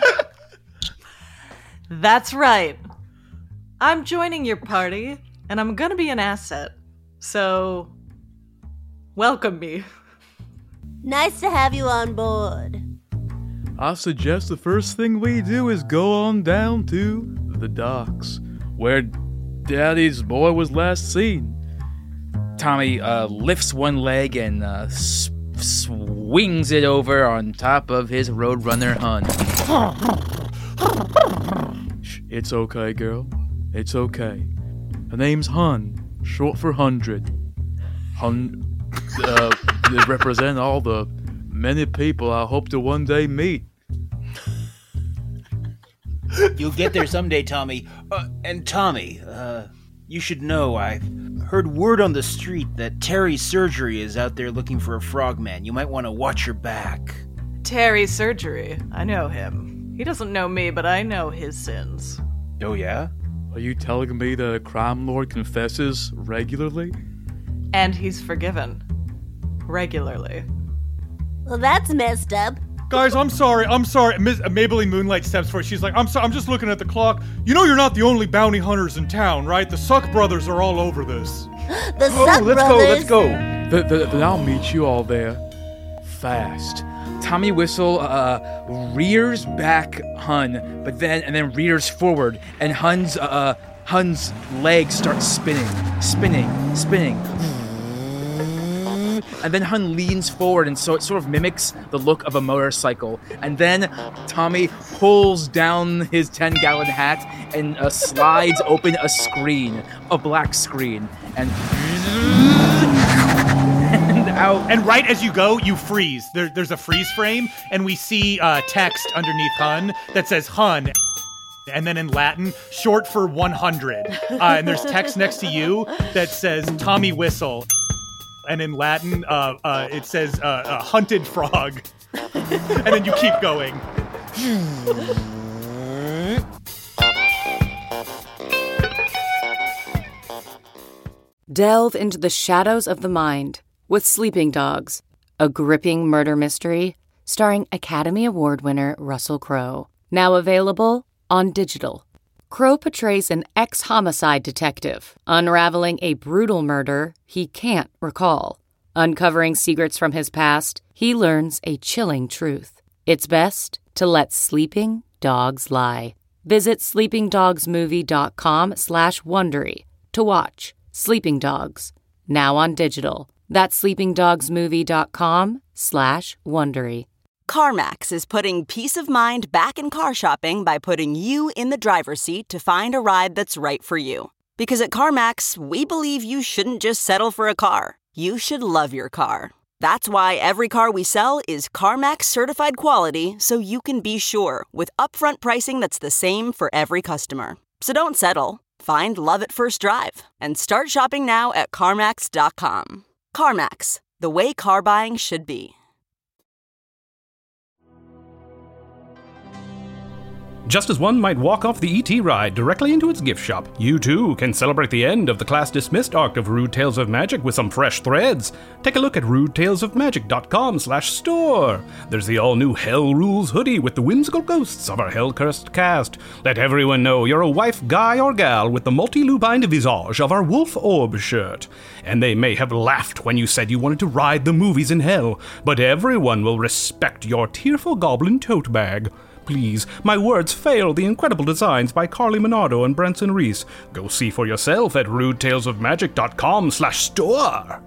That's right. I'm joining your party, and I'm gonna be an asset. So, welcome me. Nice to have you on board. I suggest the first thing we do is go on down to the docks, where Daddy's Boy was last seen. Tommy lifts one leg and swings it over on top of his Roadrunner Hun. It's okay, girl. It's okay. Her name's Hun, short for 100. They represent all the many people I hope to one day meet. You'll get there someday, Tommy. And Tommy, you should know I've heard word on the street that Terry Surgery is out there looking for a frogman. You might want to watch your back. Terry Surgery. I know him. He doesn't know me, but I know his sins. Oh, yeah? Are you telling me the crime lord confesses regularly? And he's forgiven. Regularly. Well, that's messed up. Guys, I'm sorry. Miss Maybelline Moonlight steps forward. She's like, I'm sorry. I'm just looking at the clock. You know you're not the only bounty hunters in town, right? The Suck Brothers are all over this. The Suck Brothers. Let's go. Then I'll meet you all there. Fast. Tommy Whistle rears back Hun, but then rears forward, and Hun's legs start spinning. And then Hun leans forward, and so it sort of mimics the look of a motorcycle. And then Tommy pulls down his 10-gallon hat and slides open a black screen, and out. And right as you go, you freeze. There's a freeze frame, and we see text underneath Hun that says Hun, and then in Latin, short for 100. And there's text next to you that says Tommy Whistle. And in Latin, it says hunted frog. And then you keep going. Delve into the shadows of the mind with Sleeping Dogs, a gripping murder mystery starring Academy Award winner Russell Crowe. Now available on digital. Crowe portrays an ex-homicide detective unraveling a brutal murder he can't recall. Uncovering secrets from his past, he learns a chilling truth. It's best to let sleeping dogs lie. Visit sleepingdogsmovie.com/Wondery to watch Sleeping Dogs, now on digital. That's sleepingdogsmovie.com/Wondery. CarMax is putting peace of mind back in car shopping by putting you in the driver's seat to find a ride that's right for you. Because at CarMax, we believe you shouldn't just settle for a car. You should love your car. That's why every car we sell is CarMax certified quality, so you can be sure with upfront pricing that's the same for every customer. So don't settle. Find love at first drive and start shopping now at CarMax.com. CarMax, the way car buying should be. Just as one might walk off the ET ride directly into its gift shop, you too can celebrate the end of the class dismissed arc of Rude Tales of Magic with some fresh threads. Take a look at rudetalesofmagic.com/store. There's the all-new Hell Rules hoodie with the whimsical ghosts of our hell-cursed cast. Let everyone know you're a wife, guy, or gal with the multi-lupine visage of our Wolf Orb shirt. And they may have laughed when you said you wanted to ride the movies in hell, but everyone will respect your tearful goblin tote bag. Please, my words fail the incredible designs by Carly Minardo and Branson Reese. Go see for yourself at rudetalesofmagic.com/store.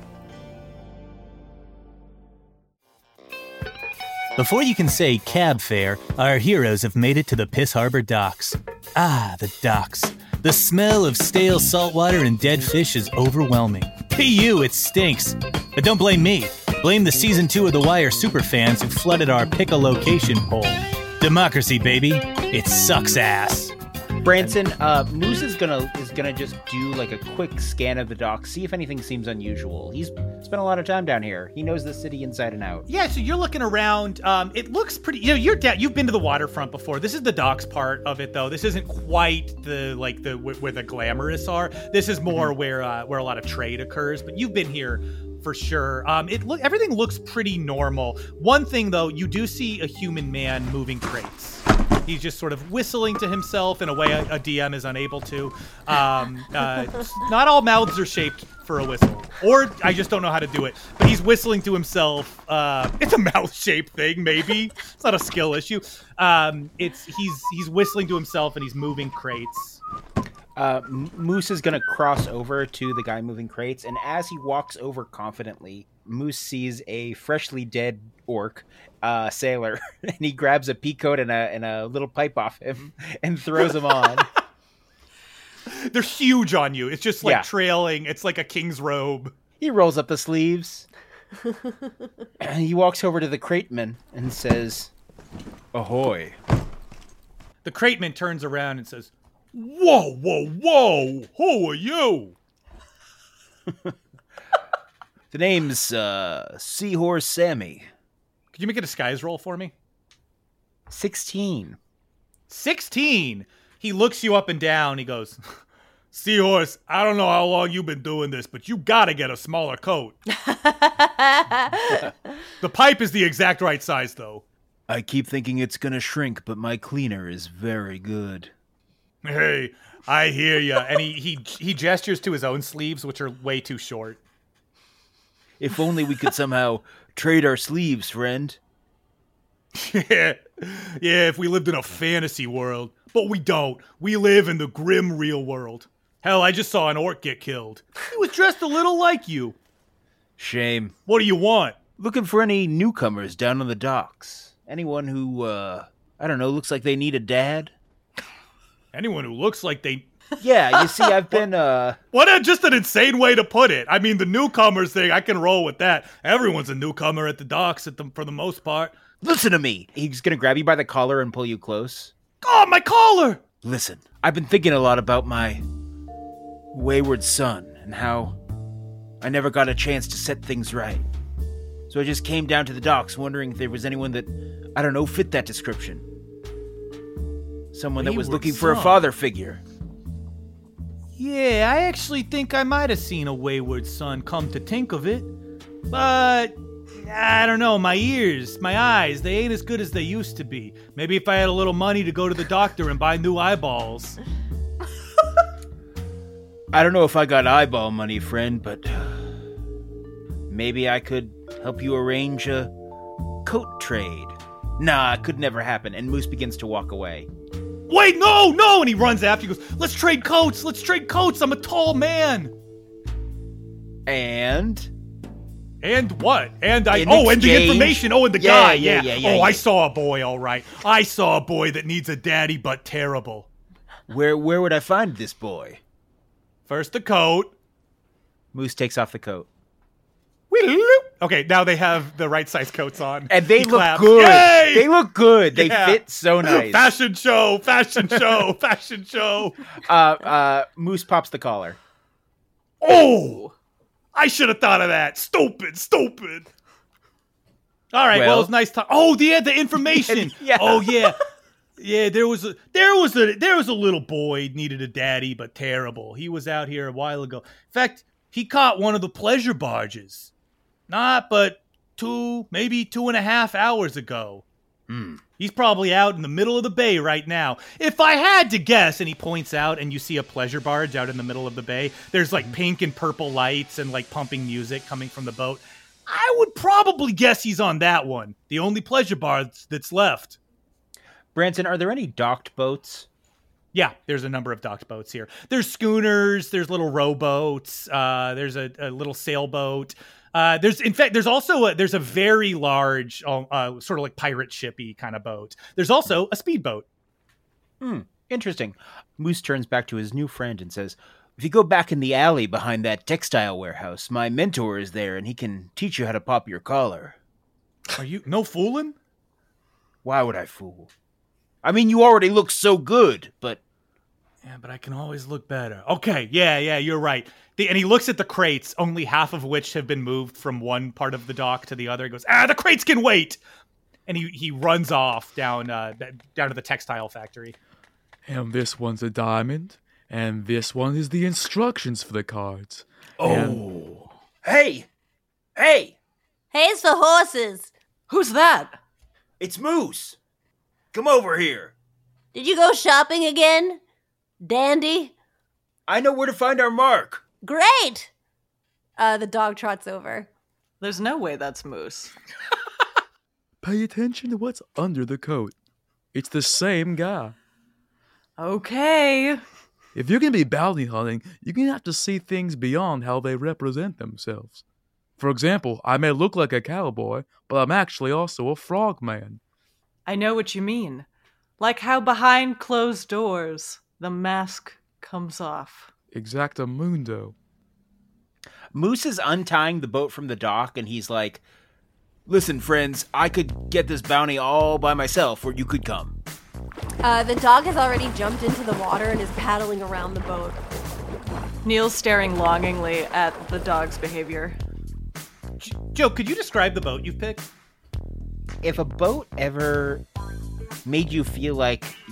Before you can say cab fare, our heroes have made it to the Piss Harbor docks. Ah, the docks. The smell of stale saltwater and dead fish is overwhelming. P.U., it stinks. But don't blame me. Blame the Season 2 of The Wire superfans who flooded our pick-a-location poll. Democracy, baby. It sucks ass. Branson, Moose is gonna just do like a quick scan of the dock, see if anything seems unusual. He's spent a lot of time down here. He knows the city inside and out. Yeah, so you're looking around. It looks pretty. You've been to the waterfront before. This is the docks part of it, though. This isn't quite where the glamorous are. This is more where a lot of trade occurs. But you've been here for sure. Everything looks pretty normal. One thing, though, you do see a human man moving crates. He's just sort of whistling to himself in a way a DM is unable to. Not all mouths are shaped for a whistle, or I just don't know how to do it. But he's whistling to himself. It's a mouth-shaped thing, maybe. It's not a skill issue. He's whistling to himself and he's moving crates. Moose is going to cross over to the guy moving crates, and as he walks over confidently, Moose sees a freshly dead orc sailor, and he grabs a pea coat and a little pipe off him and throws him on. They're huge on you. It's just trailing. It's like a king's robe. He rolls up the sleeves. He walks over to the crateman and says, "Ahoy." The crateman turns around and says, "Whoa, whoa, whoa! Who are you?" The name's Seahorse Sammy. Could you make a disguise roll for me? 16. 16. He looks you up and down. He goes, Seahorse, I don't know how long you've been doing this, but you gotta get a smaller coat. The pipe is the exact right size, though. I keep thinking it's gonna shrink, but my cleaner is very good. Hey, I hear ya. And he gestures to his own sleeves, which are way too short. If only we could somehow trade our sleeves, friend. Yeah, if we lived in a fantasy world. But we don't. We live in the grim real world. Hell, I just saw an orc get killed. He was dressed a little like you. Shame. What do you want? Looking for any newcomers down on the docks. Anyone who, I don't know, looks like they need a dad? Anyone who looks like they... Yeah, you see, I've been, just an insane way to put it. I mean, the newcomers thing, I can roll with that. Everyone's a newcomer at the docks for the most part. Listen to me. He's gonna grab you by the collar and pull you close. Oh, my collar! Listen, I've been thinking a lot about my wayward son and how I never got a chance to set things right. So I just came down to the docks wondering if there was anyone that, I don't know, fit that description. Someone that was looking for a father figure. Yeah, I actually think I might have seen a wayward son, come to think of it. But I don't know, my ears, my eyes, they ain't as good as they used to be. Maybe if I had a little money to go to the doctor and buy new eyeballs. I don't know if I got eyeball money, friend, but maybe I could help you arrange a coat trade. Nah, it could never happen, and Moose begins to walk away. Wait, no! And he runs after you. He goes, let's trade coats! I'm a tall man! And what? And the information. Oh, and the guy. Yeah. I saw a boy, all right. I saw a boy that needs a daddy, but terrible. Where would I find this boy? First the coat. Moose takes off the coat. Okay, now they have the right size coats on. And they look good. Yay! They look good. They fit so nice. Fashion show. Moose pops the collar. Oh! I should have thought of that. Stupid. All right, well it's nice time. Oh, yeah, the information. Yeah. Oh, yeah. Yeah, there was a little boy needed a daddy, but terrible. He was out here a while ago. In fact, he caught one of the pleasure barges. Not but 2.5 hours ago. He's probably out in the middle of the bay right now. If I had to guess, and he points out, and you see a pleasure barge out in the middle of the bay. There's like pink and purple lights and like pumping music coming from the boat. I would probably guess he's on that one. The only pleasure barge that's left. Branson, are there any docked boats? Yeah, there's a number of docked boats here. There's schooners, there's little rowboats, there's a little sailboat. There's also a very large, sort of like pirate ship-y kind of boat. There's also a speedboat. Interesting. Moose turns back to his new friend and says, if you go back in the alley behind that textile warehouse, my mentor is there and he can teach you how to pop your collar. Are you no fooling? Why would I fool? I mean, you already look so good, but... Yeah, but I can always look better. Okay, yeah, you're right. And he looks at the crates, only half of which have been moved from one part of the dock to the other. He goes, the crates can wait! And he runs off down to the textile factory. And this one's a diamond, and this one is the instructions for the cards. Oh. Hey! Hay's for horses. Who's that? It's Moose. Come over here. Did you go shopping again, Dandy? I know where to find our mark. Great! The dog trots over. There's no way that's Moose. Pay attention to what's under the coat. It's the same guy. Okay. If you're going to be bounty hunting, you're going to have to see things beyond how they represent themselves. For example, I may look like a cowboy, but I'm actually also a frogman. I know what you mean. Like how behind closed doors, the mask comes off. Exactamundo. Moose is untying the boat from the dock, and he's like, listen, friends, I could get this bounty all by myself, or you could come. The dog has already jumped into the water and is paddling around the boat. Neil's staring longingly at the dog's behavior. Joe, could you describe the boat you've picked? If a boat ever made you feel like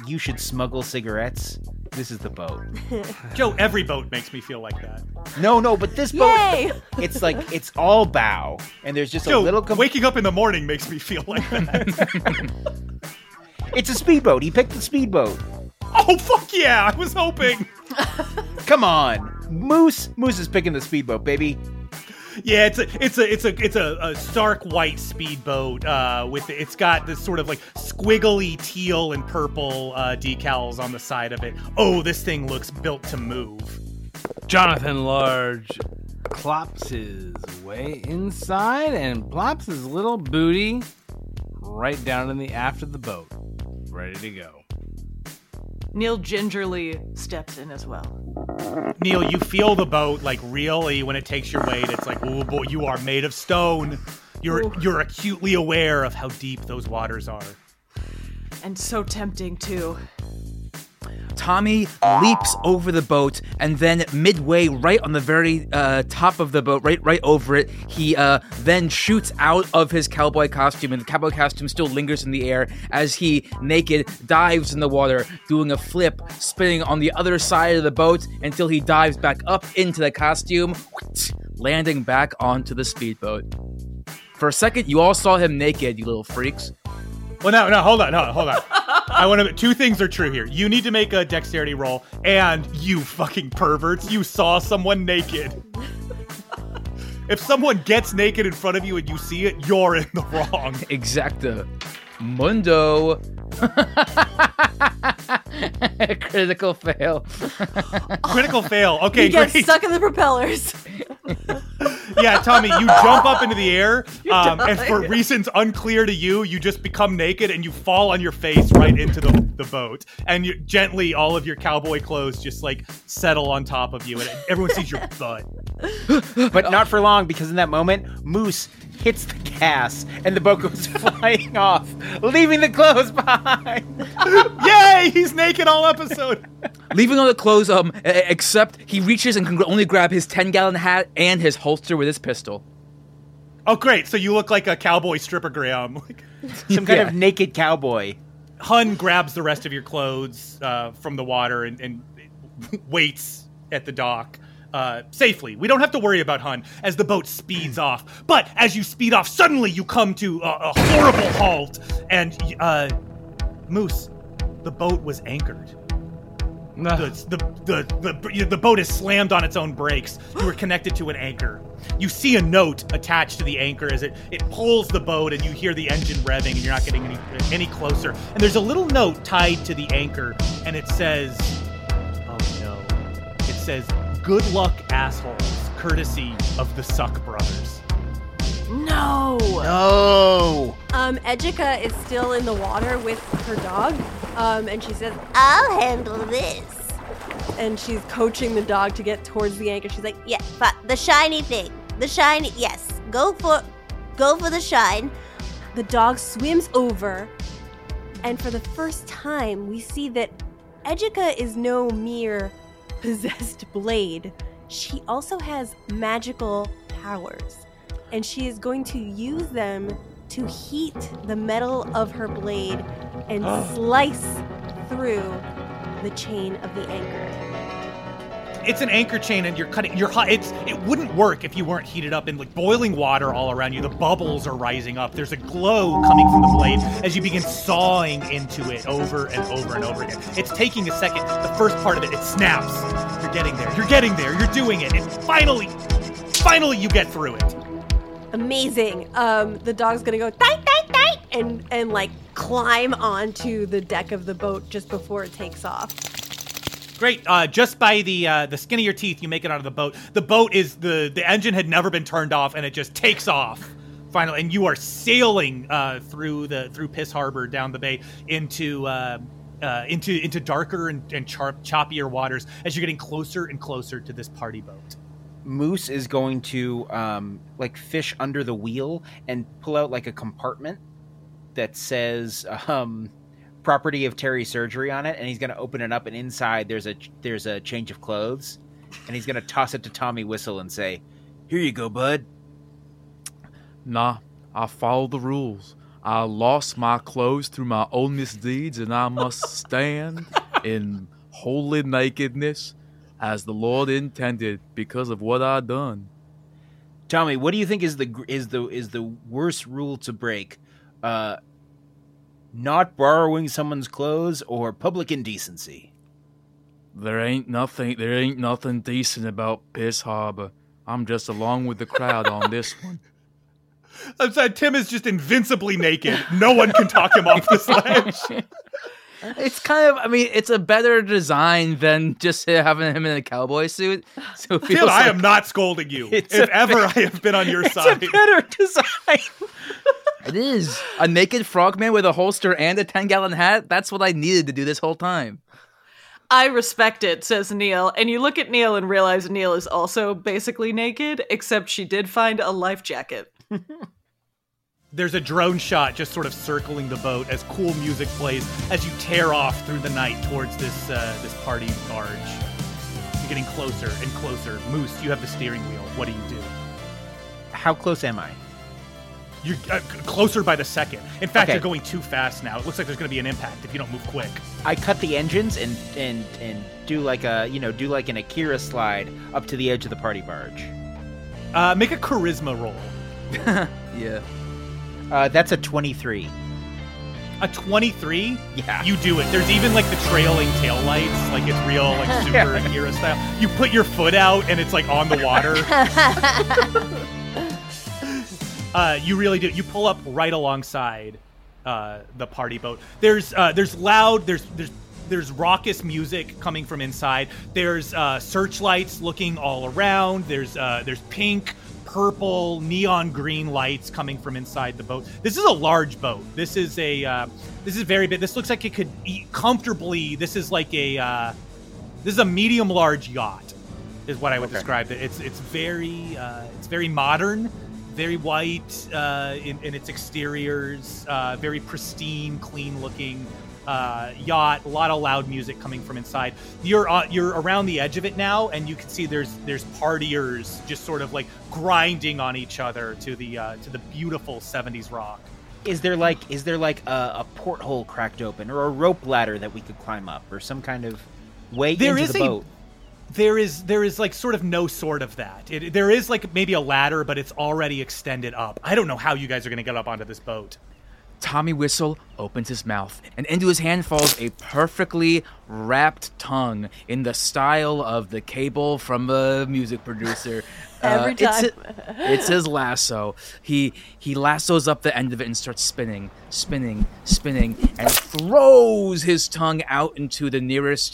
you should smuggle cigarettes, this is the boat. Joe, every boat makes me feel like that. No, but this boat, it's like, it's all bow, and there's just Joe, a little... waking up in the morning makes me feel like that. It's a speedboat. He picked the speedboat. Oh, fuck yeah, I was hoping. Come on. Moose is picking the speedboat, baby. Yeah, it's a stark white speedboat it's got this sort of like squiggly teal and purple decals on the side of it. Oh, this thing looks built to move. Jonathan Large clops his way inside and plops his little booty right down in the aft of the boat, ready to go. Neil gingerly steps in as well. Neil, you feel the boat like really when it takes your weight. It's like, oh boy, you are made of stone. You're acutely aware of how deep those waters are. And so tempting too. Tommy leaps over the boat, and then midway, right on the very top of the boat, right over it, he then shoots out of his cowboy costume, and the cowboy costume still lingers in the air as he, naked, dives in the water, doing a flip, spinning on the other side of the boat until he dives back up into the costume, landing back onto the speedboat. For a second, you all saw him naked, you little freaks. Well, no, hold on. I want to. Two things are true here. You need to make a dexterity roll, and you fucking perverts, you saw someone naked. If someone gets naked in front of you and you see it, you're in the wrong. Exacto. Mundo. Critical fail. Critical fail. Okay, he gets great. stuck in the propellers. Yeah, Tommy, you jump up into the air, and for reasons unclear to you, you just become naked and you fall on your face right into the boat. And gently, all of your cowboy clothes just like settle on top of you, and everyone sees your butt. But not for long, because in that moment, Moose hits the gas and the boat goes flying off, leaving the clothes behind. Yay! He's naked all episode. Leaving all the clothes, except he reaches and can only grab his 10-gallon hat and his holster with his pistol. Oh, great. So you look like a cowboy strippogram. Some kind of naked cowboy. Hun grabs the rest of your clothes from the water and waits at the dock. Safely. We don't have to worry about Hun as the boat speeds off. But as you speed off, suddenly you come to a horrible halt. And, Moose, the boat was anchored. The boat is slammed on its own brakes. You were connected to an anchor. You see a note attached to the anchor as it pulls the boat, and you hear the engine revving, and you're not getting any closer. And there's a little note tied to the anchor, and it says, oh no, it says, "Good luck, assholes, courtesy of the Suck Brothers." No. Edgica is still in the water with her dog, and she says, "I'll handle this." And she's coaching the dog to get towards the anchor. She's like, "Yeah, the shiny thing, yes, go for the shine." The dog swims over, and for the first time, we see that Edgica is no mere possessed blade. She also has magical powers. And she is going to use them to heat the metal of her blade and slice through the chain of the anchor. It's an anchor chain, and you're cutting. It wouldn't work if you weren't heated up in like boiling water all around you. The bubbles are rising up. There's a glow coming from the blade as you begin sawing into it over and over and over again. It's taking a second. The first part of it snaps. You're getting there. You're doing it. And finally, you get through it. Amazing. The dog's gonna go tight, and like climb onto the deck of the boat just before it takes off. Great. Just by the skin of your teeth, you make it out of the boat. The boat is the engine had never been turned off, and it just takes off finally. And you are sailing through Piss Harbor down the bay into darker and choppier waters as you're getting closer and closer to this party boat. Moose is going to fish under the wheel and pull out like a compartment that says property of Terry Surgery on it, and he's going to open it up, and inside there's a change of clothes, and he's going to toss it to Tommy Whistle and say, "Here you go, bud." Nah, I follow the rules. I lost my clothes through my own misdeeds, and I must stand in holy nakedness as the Lord intended because of what I done. Tommy, what do you think is the worst rule to break? Not borrowing someone's clothes or public indecency? There ain't nothing decent about Piss Harbor. I'm just along with the crowd on this one. I'm sorry, Tim is just invincibly naked. No one can talk him off the sledge. It's kind of, it's a better design than just having him in a cowboy suit. So it feels Tim, I am not scolding you. If ever I have been on your side. It's a better design. It is. A naked frogman with a holster and a 10-gallon hat. That's what I needed to do this whole time. I respect it, says Neil. And you look at Neil and realize Neil is also basically naked, except she did find a life jacket. There's a drone shot just sort of circling the boat as cool music plays as you tear off through the night towards this party barge. You're getting closer and closer. Moose, you have the steering wheel. What do you do? How close am I? You're closer by the second. In fact, Okay. You're going too fast now. It looks like there's going to be an impact if you don't move quick. I cut the engines and do like an Akira slide up to the edge of the party barge. Make a charisma roll. Yeah. That's a 23. A 23? Yeah. You do it. There's even like the trailing taillights, like it's real, like super Akira style. You put your foot out and it's like on the water. You really do. You pull up right alongside the party boat. There's loud, there's raucous music coming from inside. There's searchlights looking all around. There's pink, purple, neon green lights coming from inside the boat. This is a large boat. This is very big. This looks like it could eat comfortably. This is like a medium large yacht, is what I would describe it. It's very modern, very white in its exteriors, very pristine, clean looking yacht. A lot of loud music coming from inside. You're around the edge of it now, and you can see there's partiers just sort of like grinding on each other to the beautiful 70s rock. Is there like a porthole cracked open, or a rope ladder that we could climb up, or some kind of way into the boat? There is like sort of no sort of that. There is like maybe a ladder, but it's already extended up. I don't know how you guys are going to get up onto this boat. Tommy Whistle opens his mouth, and into his hand falls a perfectly wrapped tongue in the style of the cable from a music producer. Every time. It's his lasso. He lassos up the end of it and starts spinning, and throws his tongue out into the nearest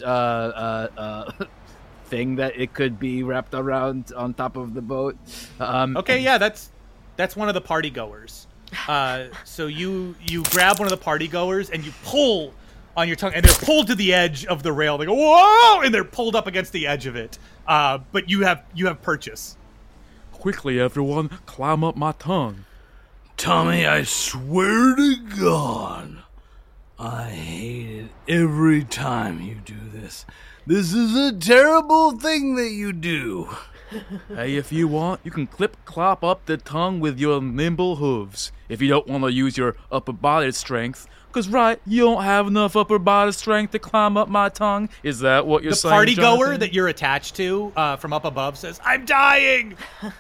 thing that it could be wrapped around on top of the boat. Okay, yeah, that's one of the party goers. So you grab one of the party goers and you pull on your tongue, and they're pulled to the edge of the rail. They go, whoa, and they're pulled up against the edge of it. But you have purchase. Quickly, everyone, climb up my tongue. Tommy, I swear to God, I hate it every time you do this. This is a terrible thing that you do. Hey, if you want, you can clop up the tongue with your nimble hooves. If you don't want to use your upper body strength. Because, right, you don't have enough upper body strength to climb up my tongue. Is that what you're saying, The party Jonathan? goer that you're attached to from up above says, I'm dying!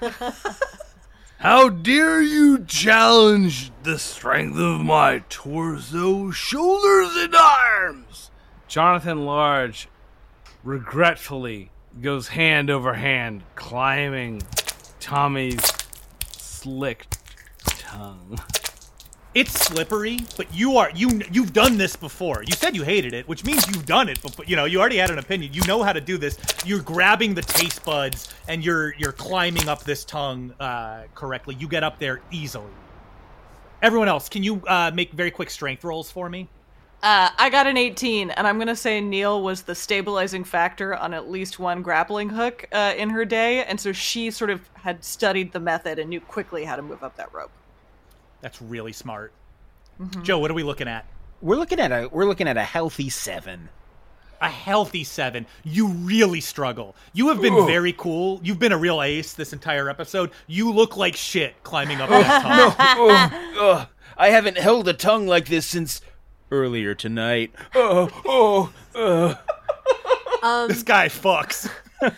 How dare you challenge the strength of my torso, shoulders, and arms? Jonathan Large regretfully goes hand over hand, climbing Tommy's slick tongue. It's slippery, but you've done this before. You said you hated it, which means you've done it before. You already had an opinion. You know how to do this. You're grabbing the taste buds and you're climbing up this tongue correctly. You get up there easily. Everyone else, can you make very quick strength rolls for me? I got an 18, and I'm going to say Neil was the stabilizing factor on at least one grappling hook in her day, and so she sort of had studied the method and knew quickly how to move up that rope. That's really smart. Mm-hmm. Joe, what are we looking at? We're looking at a healthy 7. A healthy 7. You really struggle. You have been very cool. You've been a real ace this entire episode. You look like shit climbing up that tongue. I haven't held a tongue like this since earlier tonight. This guy fucks.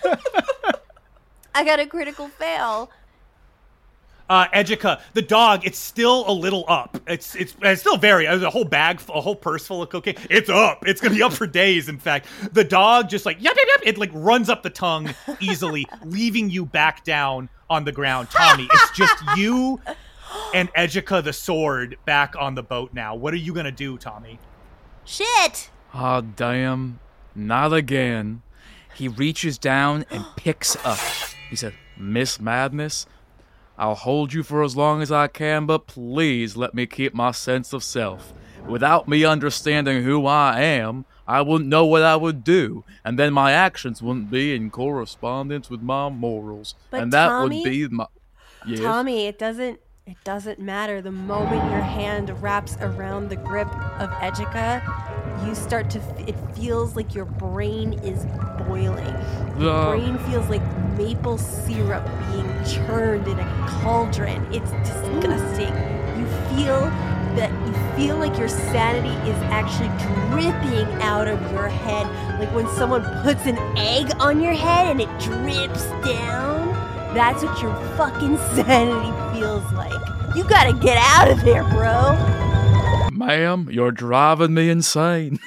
I got a critical fail. Edgica, the dog, it's still a little up. It's still very, a whole purse full of cocaine. It's up. It's going to be up for days, in fact. The dog just like, yep, it like runs up the tongue easily, leaving you back down on the ground. Tommy, it's just you and Edgica the sword back on the boat now. What are you going to do, Tommy? Shit! Oh, damn. Not again. He reaches down and picks up. He said, Miss Madness, I'll hold you for as long as I can, but please let me keep my sense of self. Without me understanding who I am, I wouldn't know what I would do, and then my actions wouldn't be in correspondence with my morals. But and that Tommy, would be my... Yes? Tommy, it doesn't matter. The moment your hand wraps around the grip of Edgica, you start to, it feels like your brain is boiling. Your brain feels like maple syrup being churned in a cauldron. It's disgusting. You feel like your sanity is actually dripping out of your head. Like when someone puts an egg on your head and it drips down. That's what your fucking sanity feels like. You gotta get out of there, bro. Ma'am, you're driving me insane.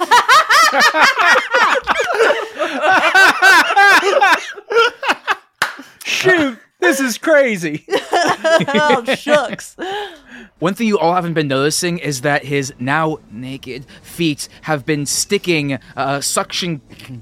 Shoot, this is crazy. Oh, shucks. One thing you all haven't been noticing is that his now naked feet have been sticking suction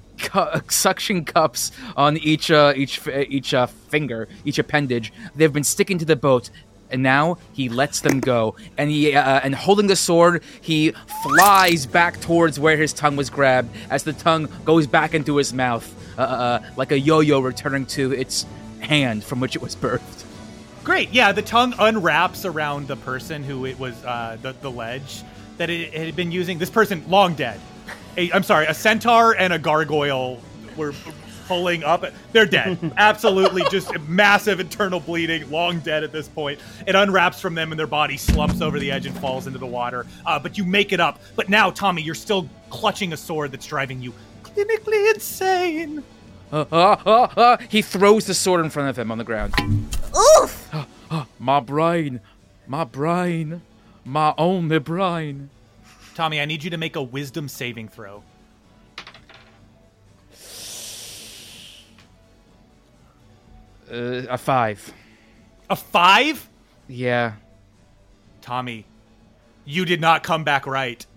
cups on each finger, each appendage. They've been sticking to the boat, and now he lets them go. And he and holding the sword, he flies back towards where his tongue was grabbed. As the tongue goes back into his mouth, like a yo-yo returning to its hand from which it was birthed. Great, yeah, the tongue unwraps around the person who it was, the ledge that it had been using. This person, long dead. A centaur and a gargoyle were pulling up. They're dead. Absolutely, just massive internal bleeding, long dead at this point. It unwraps from them and their body slumps over the edge and falls into the water. But you make it up. But now, Tommy, you're still clutching a sword that's driving you clinically insane. He throws the sword in front of him on the ground. Oof! My brain, my only brain. Tommy, I need you to make a wisdom saving throw. A 5. A 5? Yeah. Tommy, you did not come back right.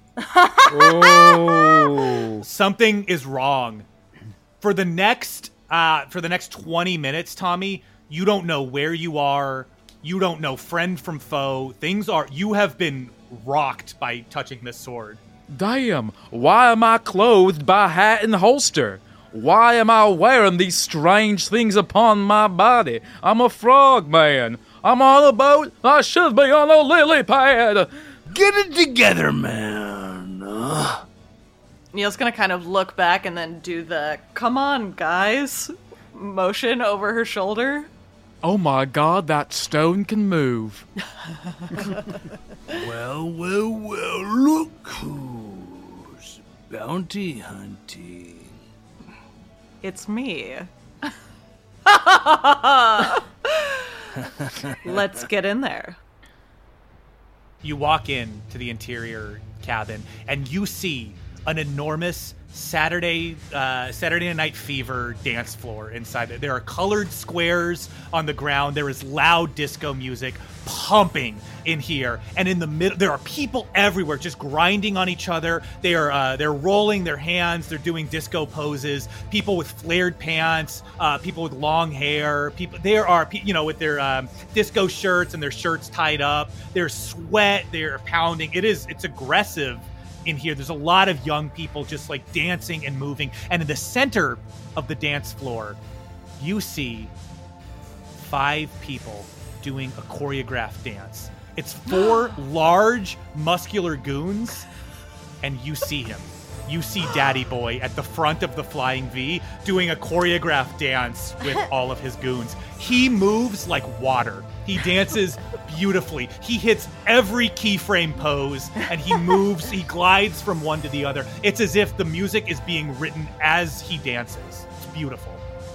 Oh. Something is wrong. For the next 20 minutes, Tommy, you don't know where you are. You don't know friend from foe. You have been rocked by touching this sword. Damn, why am I clothed by hat and holster? Why am I wearing these strange things upon my body? I'm a frog man. I'm on a boat. I should be on a lily pad. Get it together, man. Neil's gonna kind of look back and then do the "come on, guys" motion over her shoulder. Oh my god, that stone can move. Well, look who's bounty hunting. It's me. Let's get in there. You walk in to the interior cabin and you see an enormous Saturday Night Fever dance floor inside there. There are colored squares on the ground. There is loud disco music pumping in here, and in the middle there are people everywhere just grinding on each other. They're rolling their hands. They're doing disco poses. People with flared pants, people with long hair. With their disco shirts and their shirts tied up. There's sweat. They're pounding. It's aggressive. In here, there's a lot of young people just like dancing and moving. And in the center of the dance floor, you see 5 people doing a choreographed dance. It's 4 large, muscular goons, and you see him. you see Daddy Boy at the front of the Flying V doing a choreographed dance with all of his goons. He moves like water. He dances beautifully. He hits every keyframe pose, and he moves, he glides from one to the other. It's as if the music is being written as he dances. It's beautiful.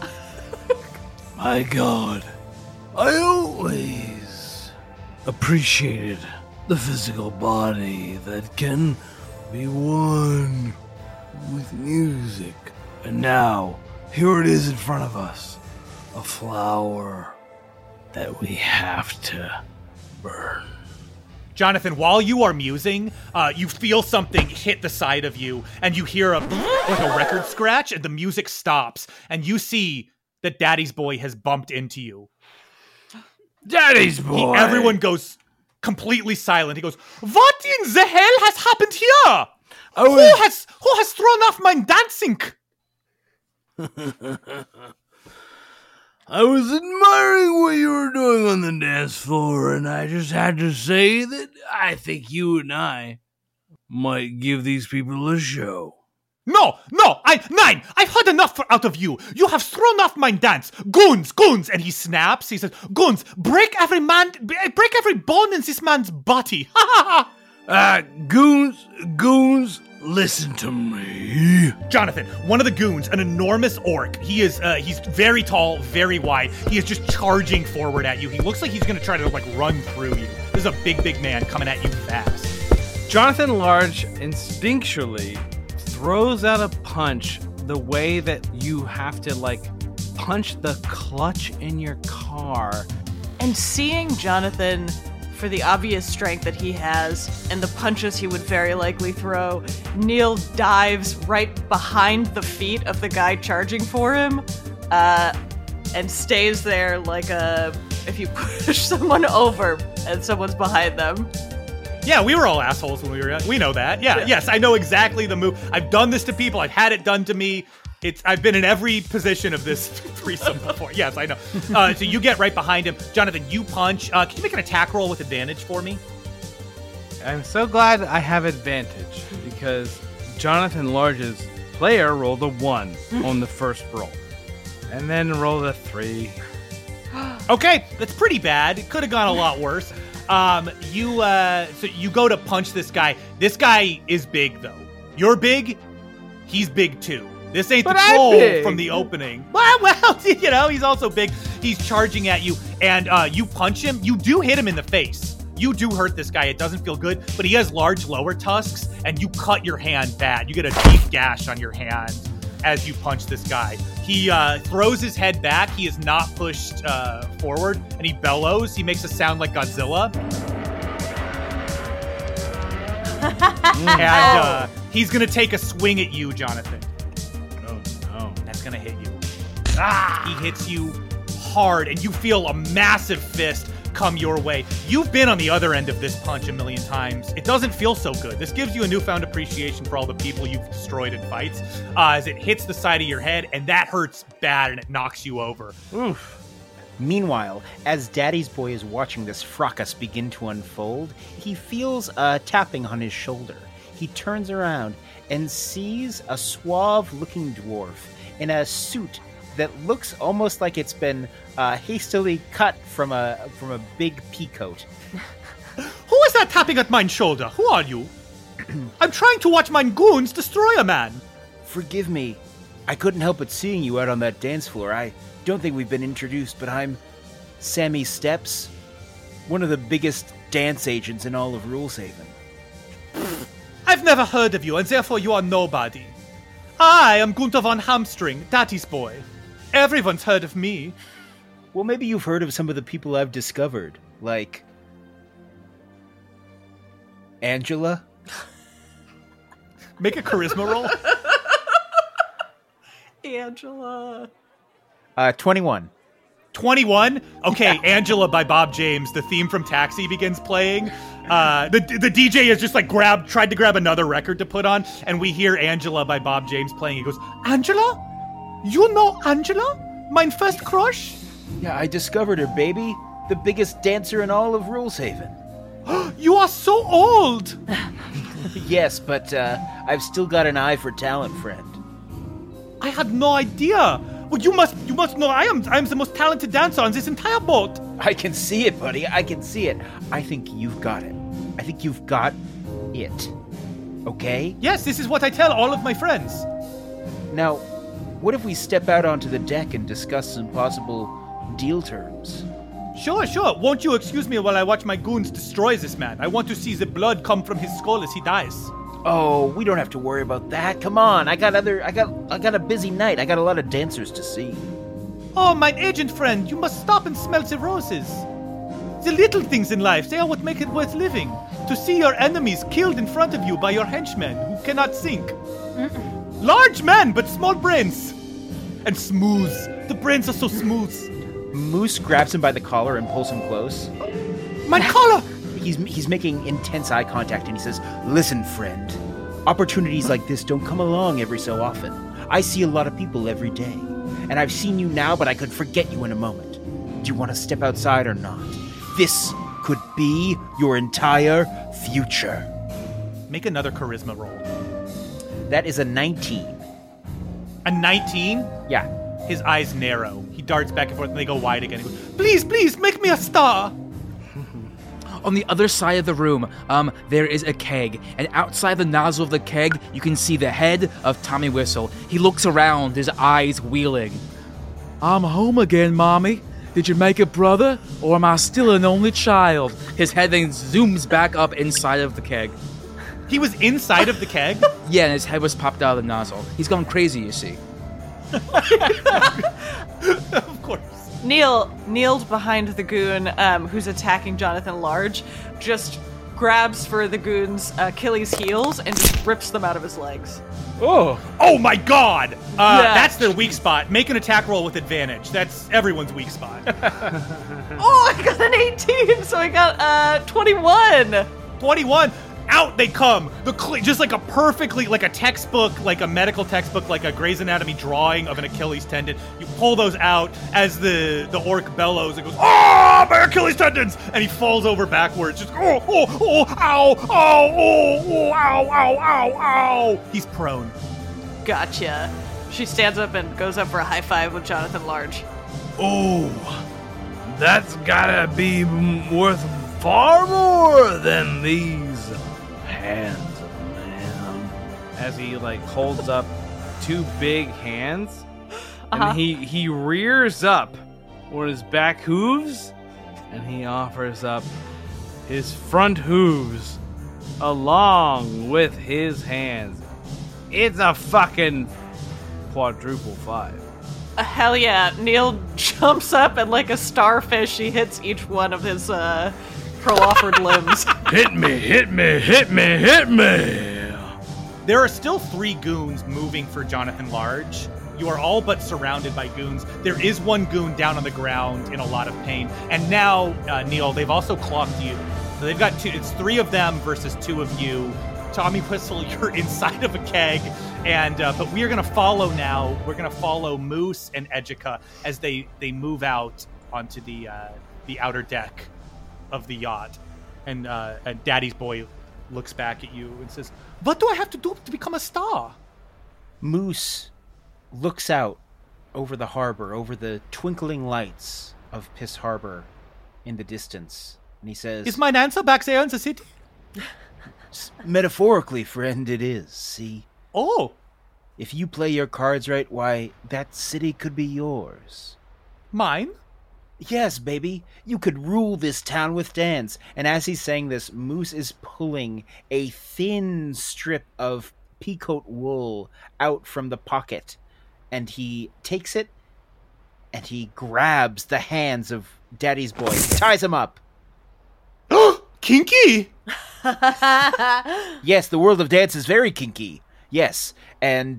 My God, I always appreciated the physical body that can be one with music. And now, here it is in front of us. A flower that we have to burn. Jonathan, while you are musing, you feel something hit the side of you, and you hear like a record scratch, and the music stops, and you see that Daddy's Boy has bumped into you. Daddy's Boy! Everyone goes completely silent. He goes, "What in the hell has happened here? Who has thrown off my dancing?" I was admiring what you were doing on the dance floor, and I just had to say that I think you and I might give these people a show. No, I've had enough out of you. You have thrown off my dance. Goons, and he snaps. He says, "Goons, break every bone in this man's body." Goons, listen to me. Jonathan, one of the goons, an enormous orc. He's very tall, very wide. He is just charging forward at you. He looks like he's going to try to run through you. This is a big man coming at you fast. Jonathan Large instinctually throws out a punch the way that you have to punch the clutch in your car. And seeing Jonathan, for the obvious strength that he has and the punches he would very likely throw, Neil dives right behind the feet of the guy charging for him, and stays there like if you push someone over and someone's behind them. Yeah, we were all assholes when we were young. We know that. Yeah, yes, I know exactly the move. I've done this to people. I've had it done to me. I've been in every position of this threesome before. Yes, I know. So you get right behind him. Jonathan, you punch. Can you make an attack roll with advantage for me? I'm so glad I have advantage because Jonathan Large's player rolled a 1 on the first roll and then rolled a 3. Okay, that's pretty bad. It could have gone a lot worse. So you go to punch this guy. This guy is big, though. You're big. He's big, too. This ain't the troll from the opening. Well, he's also big. He's charging at you, and you punch him. You do hit him in the face. You do hurt this guy. It doesn't feel good, but he has large lower tusks, and you cut your hand bad. You get a deep gash on your hand as you punch this guy. He throws his head back. He is not pushed forward, and he bellows. He makes a sound like Godzilla. And he's going to take a swing at you, Jonathan. Oh, that's going to hit you. He hits you hard, and you feel a massive fist come your way. You've been on the other end of this punch a million times. It doesn't feel so good. This gives you a newfound appreciation for all the people you've destroyed in fights, as it hits the side of your head, and that hurts bad, and it knocks you over. Oof. Meanwhile, as Daddy's Boy is watching this fracas begin to unfold, he feels a tapping on his shoulder. He turns around and sees a suave-looking dwarf in a suit that looks almost like it's been hastily cut from a big peacoat. Who is that tapping at mine shoulder? Who are you? I'm trying to watch mine goons destroy a man. Forgive me. I couldn't help but seeing you out on that dance floor. I don't think we've been introduced, but I'm Sammy Steps, one of the biggest dance agents in all of Ruleshaven. I've never heard of you, and therefore you are nobody. I am Gunther von Hamstring, Daddy's Boy. Everyone's heard of me. Well, maybe you've heard of some of the people I've discovered, like Angela. Make a charisma roll. Angela. 21. 21? Okay, Angela by Bob James. The theme from Taxi begins playing. The DJ has just tried to grab another record to put on, and we hear Angela by Bob James playing. He goes, "Angela? You know Angela? Mine first crush?" Yeah, I discovered her, baby. The biggest dancer in all of Ruleshaven. You are so old! Yes, but I've still got an eye for talent, friend. I had no idea. Well, you must know I am the most talented dancer on this entire boat. I can see it, buddy. I can see it. I think you've got it. I think you've got it. Okay? Yes, this is what I tell all of my friends. Now, what if we step out onto the deck and discuss some possible deal terms? Sure. Won't you excuse me while I watch my goons destroy this man? I want to see the blood come from his skull as he dies. Oh, we don't have to worry about that. Come on, I got a busy night. I got a lot of dancers to see. Oh, my agent friend, you must stop and smell the roses. The little things in life, they are what make it worth living. To see your enemies killed in front of you by your henchmen who cannot think. Large men, but small brains. And smooth. The brains are so smooth. Moose grabs him by the collar and pulls him close. My collar! He's making intense eye contact and he says, "Listen, friend, opportunities like this don't come along every so often. I see a lot of people every day, and I've seen you now, but I could forget you in a moment. Do you want to step outside or not? This could be your entire future." Make another charisma roll. That is a 19. A 19? Yeah. His eyes narrow. He darts back and forth and they go wide again. He goes, please, make me a star. On the other side of the room, there is a keg, and outside the nozzle of the keg, you can see the head of Tommy Whistle. He looks around, his eyes wheeling. I'm home again, Mommy. Did you make it, brother? Or am I still an only child? His head then zooms back up inside of the keg. He was inside of the keg? Yeah, and his head was popped out of the nozzle. He's gone crazy, you see. Of course. Neil, kneeled behind the goon who's attacking Jonathan Large, just grabs for the goon's Achilles heels and just rips them out of his legs. Oh my god! That's their weak spot. Make an attack roll with advantage. That's everyone's weak spot. I got an 18, so I got 21. 21. Out they come. Just like a perfectly, like a textbook, like a medical textbook, like a Grey's Anatomy drawing of an Achilles tendon. You pull those out as the orc bellows and goes, "Oh, my Achilles tendons!" And he falls over backwards. Just, ow. He's prone. Gotcha. She stands up and goes up for a high five with Jonathan Large. Oh, that's gotta be worth far more than these hands of man. As he holds up two big hands, and he rears up on his back hooves, and he offers up his front hooves along with his hands. It's a fucking quadruple 5. Hell yeah. Neil jumps up and like a starfish, he hits each one of his pro-offered limbs. Hit me. There are still 3 goons moving for Jonathan Large. You are all but surrounded by goons. There is one goon down on the ground in a lot of pain. And now, Neil, they've also clocked you. So they've got 2. It's 3 of them versus 2 of you. Tommy Whistle, you're inside of a keg. And but we are going to follow now. We're going to follow Moose and Edgica as they move out onto the outer deck of the yacht. And Daddy's boy looks back at you and says, "What do I have to do to become a star?" Moose looks out over the harbor, over the twinkling lights of Piss Harbor in the distance, and he says, "Is mine answer back there in the city?" "Metaphorically, friend, it is, see? Oh. If you play your cards right, why, that city could be yours." "Mine?" "Yes, baby. You could rule this town with dance." And as he's saying this, Moose is pulling a thin strip of peacoat wool out from the pocket. And he takes it, and he grabs the hands of Daddy's boy, ties him up. Kinky! Yes, the world of dance is very kinky. Yes, and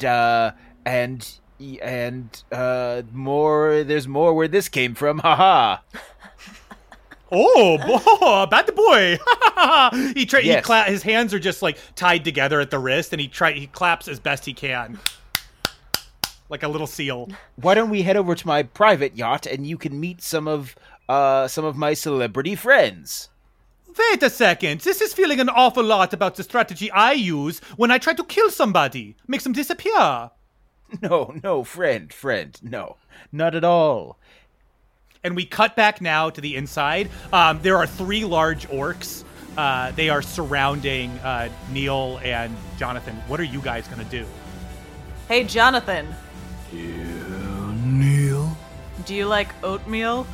there's more where this came from. Haha. Oh, bad boy. Yes. His hands are just tied together at the wrist, and he claps as best he can. Like a little seal. Why don't we head over to my private yacht and you can meet some of my celebrity friends? Wait a second. This is feeling an awful lot about the strategy I use when I try to kill somebody. Makes them disappear. No, friend, no. Not at all. And we cut back now to the inside. There are 3 large orcs. They are surrounding Neil and Jonathan. What are you guys going to do? Hey, Jonathan. Neil? Do you like oatmeal?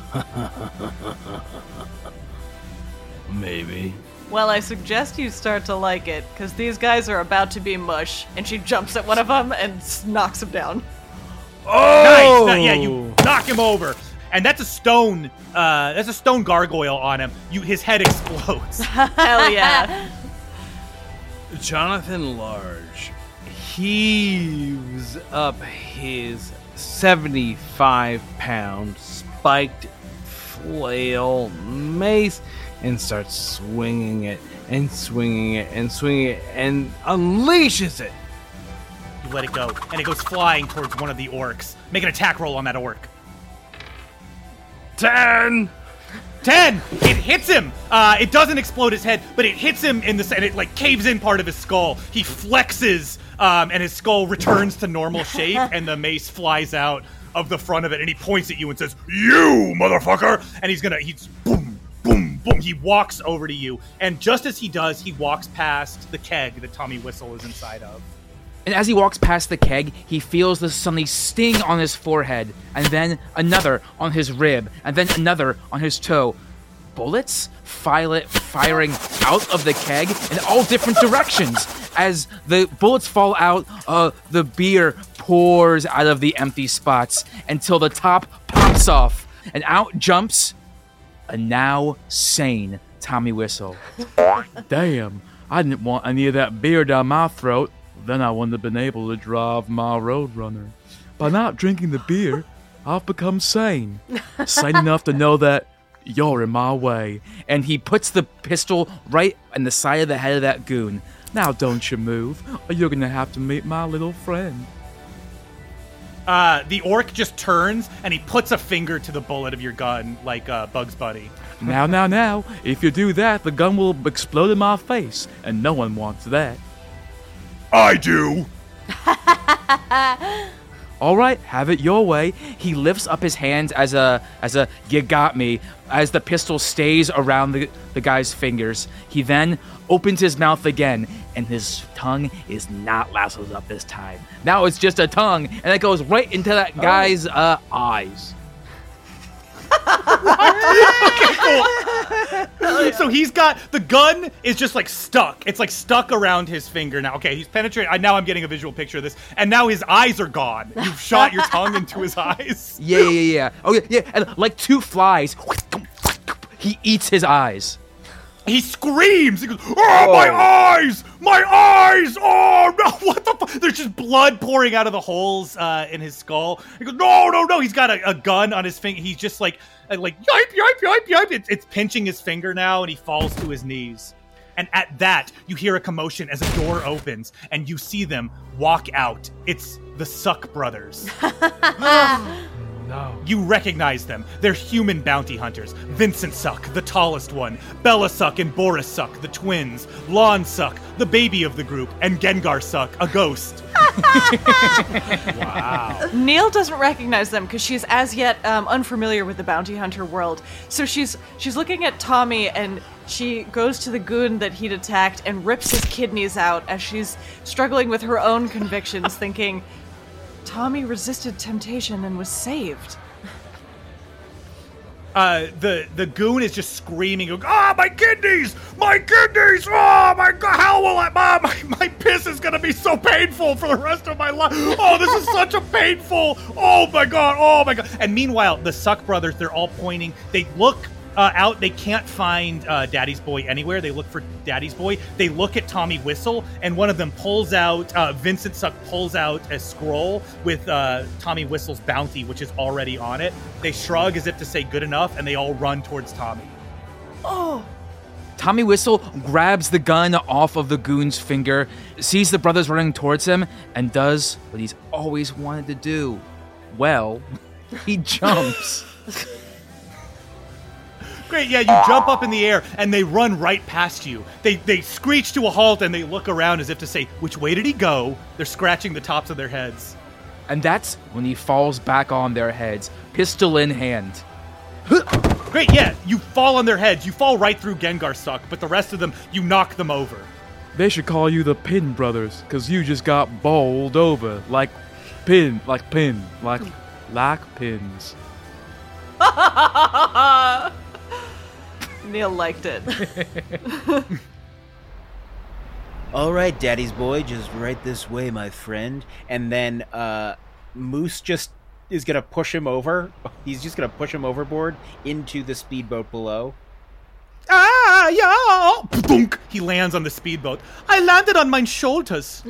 Maybe. Well, I suggest you start to like it, because these guys are about to be mush. And she jumps at one of them and knocks him down. Oh! Nice! Yeah, you knock him over. And that's a stone gargoyle on him. His head explodes. Hell yeah. Jonathan Large heaves up his 75-pound spiked flail mace and starts swinging it and swinging it and swinging it and unleashes it. You let it go, and it goes flying towards one of the orcs. Make an attack roll on that orc. 10! It hits him. It doesn't explode his head, but it hits him in the and it like caves in part of his skull. He flexes, and his skull returns to normal shape, and the mace flies out of the front of it, and he points at you and says, "You motherfucker!" And he's boom, boom, boom. He walks over to you, and just as he does, he walks past the keg that Tommy Whistle is inside of. And as he walks past the keg, he feels this suddenly sting on his forehead, and then another on his rib, and then another on his toe. Bullets firing out of the keg in all different directions. As the bullets fall out, the beer pours out of the empty spots until the top pops off, and out jumps a now sane Tommy Whistle. Damn, I didn't want any of that beer down my throat. Then I wouldn't have been able to drive my Roadrunner. By not drinking the beer, I've become sane. Sane enough to know that you're in my way. And he puts the pistol right in the side of the head of that goon. Now don't you move, or you're gonna have to meet my little friend. The orc just turns, and he puts a finger to the bullet of your gun, like Bugs Bunny. Now, if you do that, the gun will explode in my face, and no one wants that. I do. All right, have it your way. He lifts up his hands as a you got me, as the pistol stays around the guy's fingers. He then opens his mouth again, and his tongue is not lassoed up this time. Now it's just a tongue, and it goes right into that guy's eyes. Okay, cool. So he's got the gun is just like stuck. It's like stuck around his finger now. Okay, he's penetrated. Now I'm getting a visual picture of this, and now his eyes are gone. You've shot your tongue into his eyes. Yeah. Oh yeah. And like 2 flies, he eats his eyes. He screams. He goes, "Oh, my eyes! My eyes! Oh, no, what the fuck?" There's just blood pouring out of the holes in his skull. He goes, no. He's got a gun on his finger. He's just like yipe. It's pinching his finger now, and he falls to his knees. And at that, you hear a commotion as a door opens, and you see them walk out. It's the Suck brothers. No. You recognize them. They're human bounty hunters. Vincent Suck, the tallest one. Bella Suck and Boris Suck, the twins. Lon Suck, the baby of the group. And Gengar Suck, a ghost. Wow. Neil doesn't recognize them because she's as yet unfamiliar with the bounty hunter world. So she's looking at Tommy, and she goes to the goon that he'd attacked and rips his kidneys out as she's struggling with her own convictions, thinking, Tommy resisted temptation and was saved. The goon is just screaming, my kidneys! My kidneys! Oh my god, how will my piss is gonna be so painful for the rest of my life. Oh, this is such a painful, oh my god. And meanwhile, the Suck brothers, they're all pointing, they look out, they can't find Daddy's boy anywhere. They look for Daddy's boy. They look at Tommy Whistle, and one of them pulls out, Vincent Suck pulls out a scroll with Tommy Whistle's bounty, which is already on it. They shrug as if to say good enough, and they all run towards Tommy. Oh! Tommy Whistle grabs the gun off of the goon's finger, sees the brothers running towards him, and does what he's always wanted to do. Well, he jumps. Great, yeah, you jump up in the air, and they run right past you. They screech to a halt, and they look around as if to say, which way did he go? They're scratching the tops of their heads. And that's when he falls back on their heads, pistol in hand. Great, yeah, you fall on their heads. You fall right through Gengar Suck, but the rest of them, you knock them over. They should call you the Pin Brothers, because you just got bowled over. Like pins. Neil liked it. All right, Daddy's boy, just right this way, my friend. And then Moose just is going to push him over. He's just going to push him overboard into the speedboat below. Ah, yeah! He lands on the speedboat. I landed on my shoulders.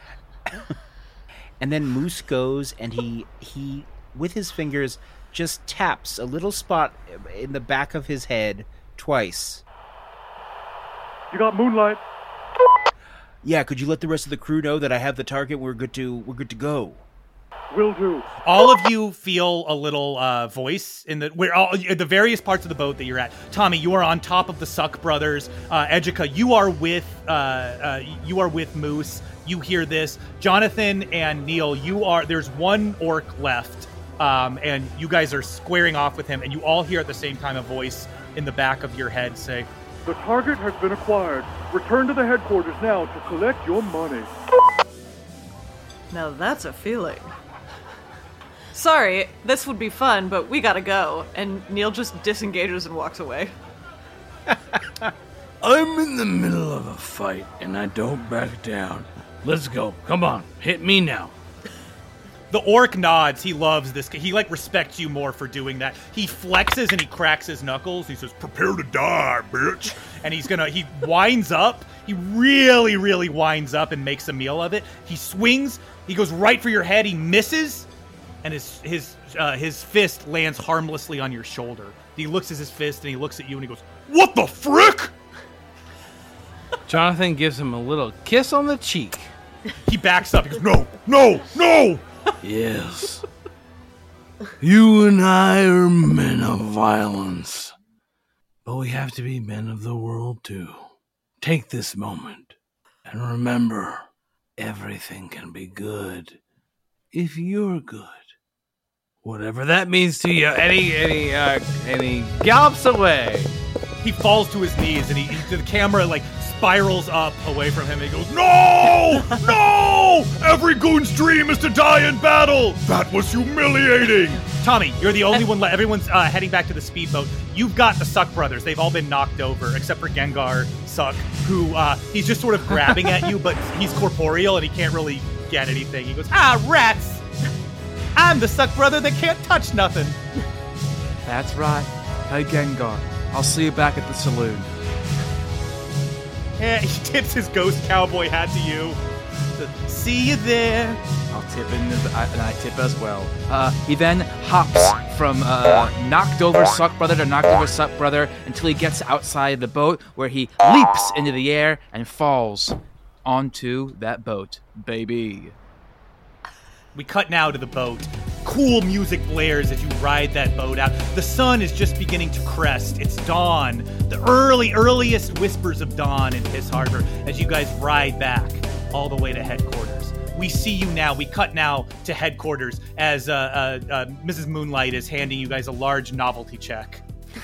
And then Moose goes and he with his fingers just taps a little spot in the back of his head twice. You got Moonlight. Yeah, could you let the rest of the crew know that I have the target? We're good to go. Will do. All of you feel a little voice in the various parts of the boat that you're at. Tommy, you are on top of the Suck Brothers. Edgica, you are with Moose. You hear this. Jonathan and Neil, there's one orc left, and you guys are squaring off with him, and you all hear at the same time a voice in the back of your head say, "The target has been acquired. Return to the headquarters now to collect your money." Now that's a feeling. Sorry, this would be fun, but we gotta go. And Neil just disengages and walks away. I'm in the middle of a fight, and I don't back down. Let's go. Come on, hit me now. The orc nods. He loves this. He respects you more for doing that. He flexes and he cracks his knuckles. He says, "Prepare to die, bitch." And he winds up. He really, really winds up and makes a meal of it. He swings. He goes right for your head. He misses, and his fist lands harmlessly on your shoulder. He looks at his fist and he looks at you and he goes, "What the frick?" Jonathan gives him a little kiss on the cheek. He backs up. He goes, No! Yes. You and I are men of violence. But we have to be men of the world, too. Take this moment. And remember, everything can be good if you're good. Whatever that means to you. And he gallops away. He falls to his knees, and the camera spirals up away from him, and he goes, "No! No! Every goon's dream is to die in battle! That was humiliating!" Tommy, you're the only one left. Everyone's heading back to the speedboat. You've got the Suck Brothers. They've all been knocked over, except for Gengar Suck, who he's just sort of grabbing at you, but he's corporeal, and he can't really get anything. He goes, "Ah, rats! I'm the Suck Brother that can't touch nothing." That's right. Hey, Gengar, I'll see you back at the saloon. Yeah, he tips his ghost cowboy hat to you. See you there. I'll tip and I tip as well. He then hops from knocked over Suck Brother to knocked over Suck Brother until he gets outside the boat, where he leaps into the air and falls onto that boat, baby. We cut now to the boat. Cool music blares as you ride that boat out. The sun is just beginning to crest. It's dawn. The earliest whispers of dawn in Piss Harbor as you guys ride back all the way to headquarters. We see you now. We cut now to headquarters as Mrs. Moonlight is handing you guys a large novelty check.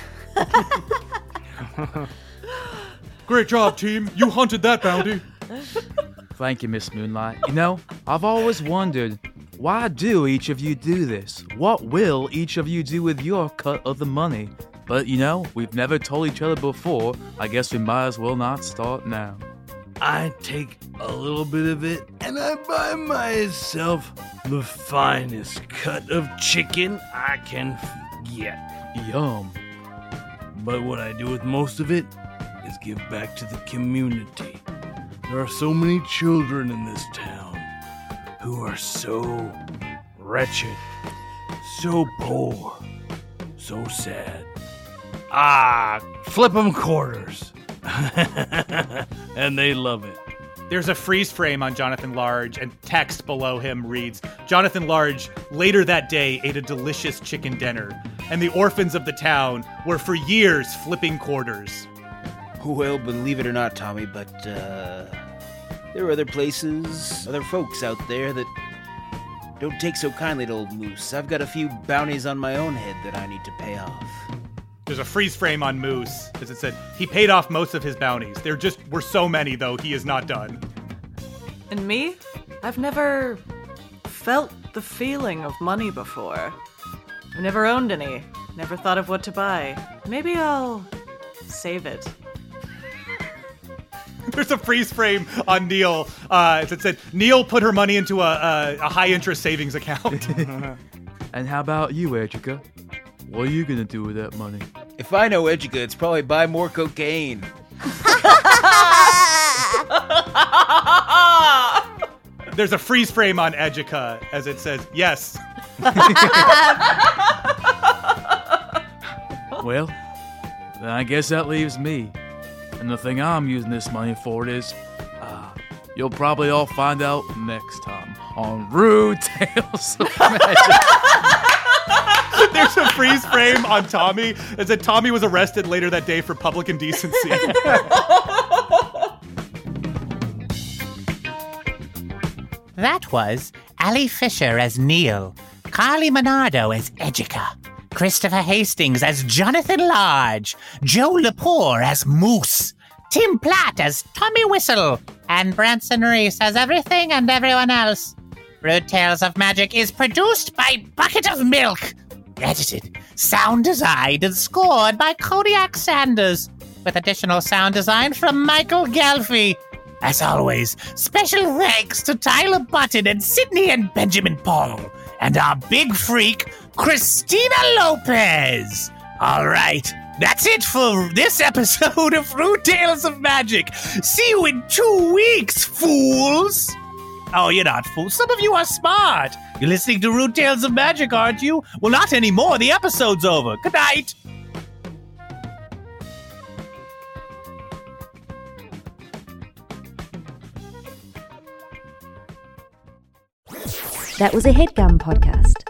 Great job, team. You hunted that bounty. Thank you, Miss Moonlight. You know, I've always wondered, why do each of you do this? What will each of you do with your cut of the money? But, you know, we've never told each other before. I guess we might as well not start now. I take a little bit of it and I buy myself the finest cut of chicken I can get. Yum. But what I do with most of it is give back to the community. There are so many children in this town who are so wretched, so poor, so sad. Flip 'em quarters. And they love it. There's a freeze frame on Jonathan Large, and text below him reads, "Jonathan Large, later that day, ate a delicious chicken dinner. and the orphans of the town were for years flipping quarters. Well, believe it or not, Tommy, but there are other places, other folks out there that don't take so kindly to old Moose. I've got a few bounties on my own head that I need to pay off. There's a freeze frame on Moose, as it said, he paid off most of his bounties. There just were so many, though, he is not done. And me? I've never felt the feeling of money before. I've never owned any. Never thought of what to buy. Maybe I'll save it. There's a freeze frame on Neil. It said, Neil put her money into a high-interest savings account. And how about you, Edrica? What are you gonna do with that money? If I know Edrica, it's probably buy more cocaine. There's a freeze frame on Edgica, as it says, yes. Well, then I guess that leaves me. And the thing I'm using this money for is, you'll probably all find out next time on Rude Tales of Magic. There's a freeze frame on Tommy, as said Tommy was arrested later that day for public indecency. That was Ali Fisher as Neil, Carly Monardo as Edgica, Christopher Hastings as Jonathan Large, Joe Lepore as Moose, Tim Platt as Tommy Whistle, and Branson Reese as everything and everyone else. Rude Tales of Magic is produced by Bucket of Milk, edited, sound designed, and scored by Kodiak Sanders, with additional sound design from Michael Gelfi. As always, special thanks to Tyler Button and Sydney and Benjamin Paul, and our big freak, Christina Lopez. All right, that's it for this episode of Rude Tales of Magic. See you in 2 weeks, fools. Oh, you're not fools. Some of you are smart. You're listening to Rude Tales of Magic, aren't you? Well, not anymore. The episode's over. Good night. That was a HeadGum podcast.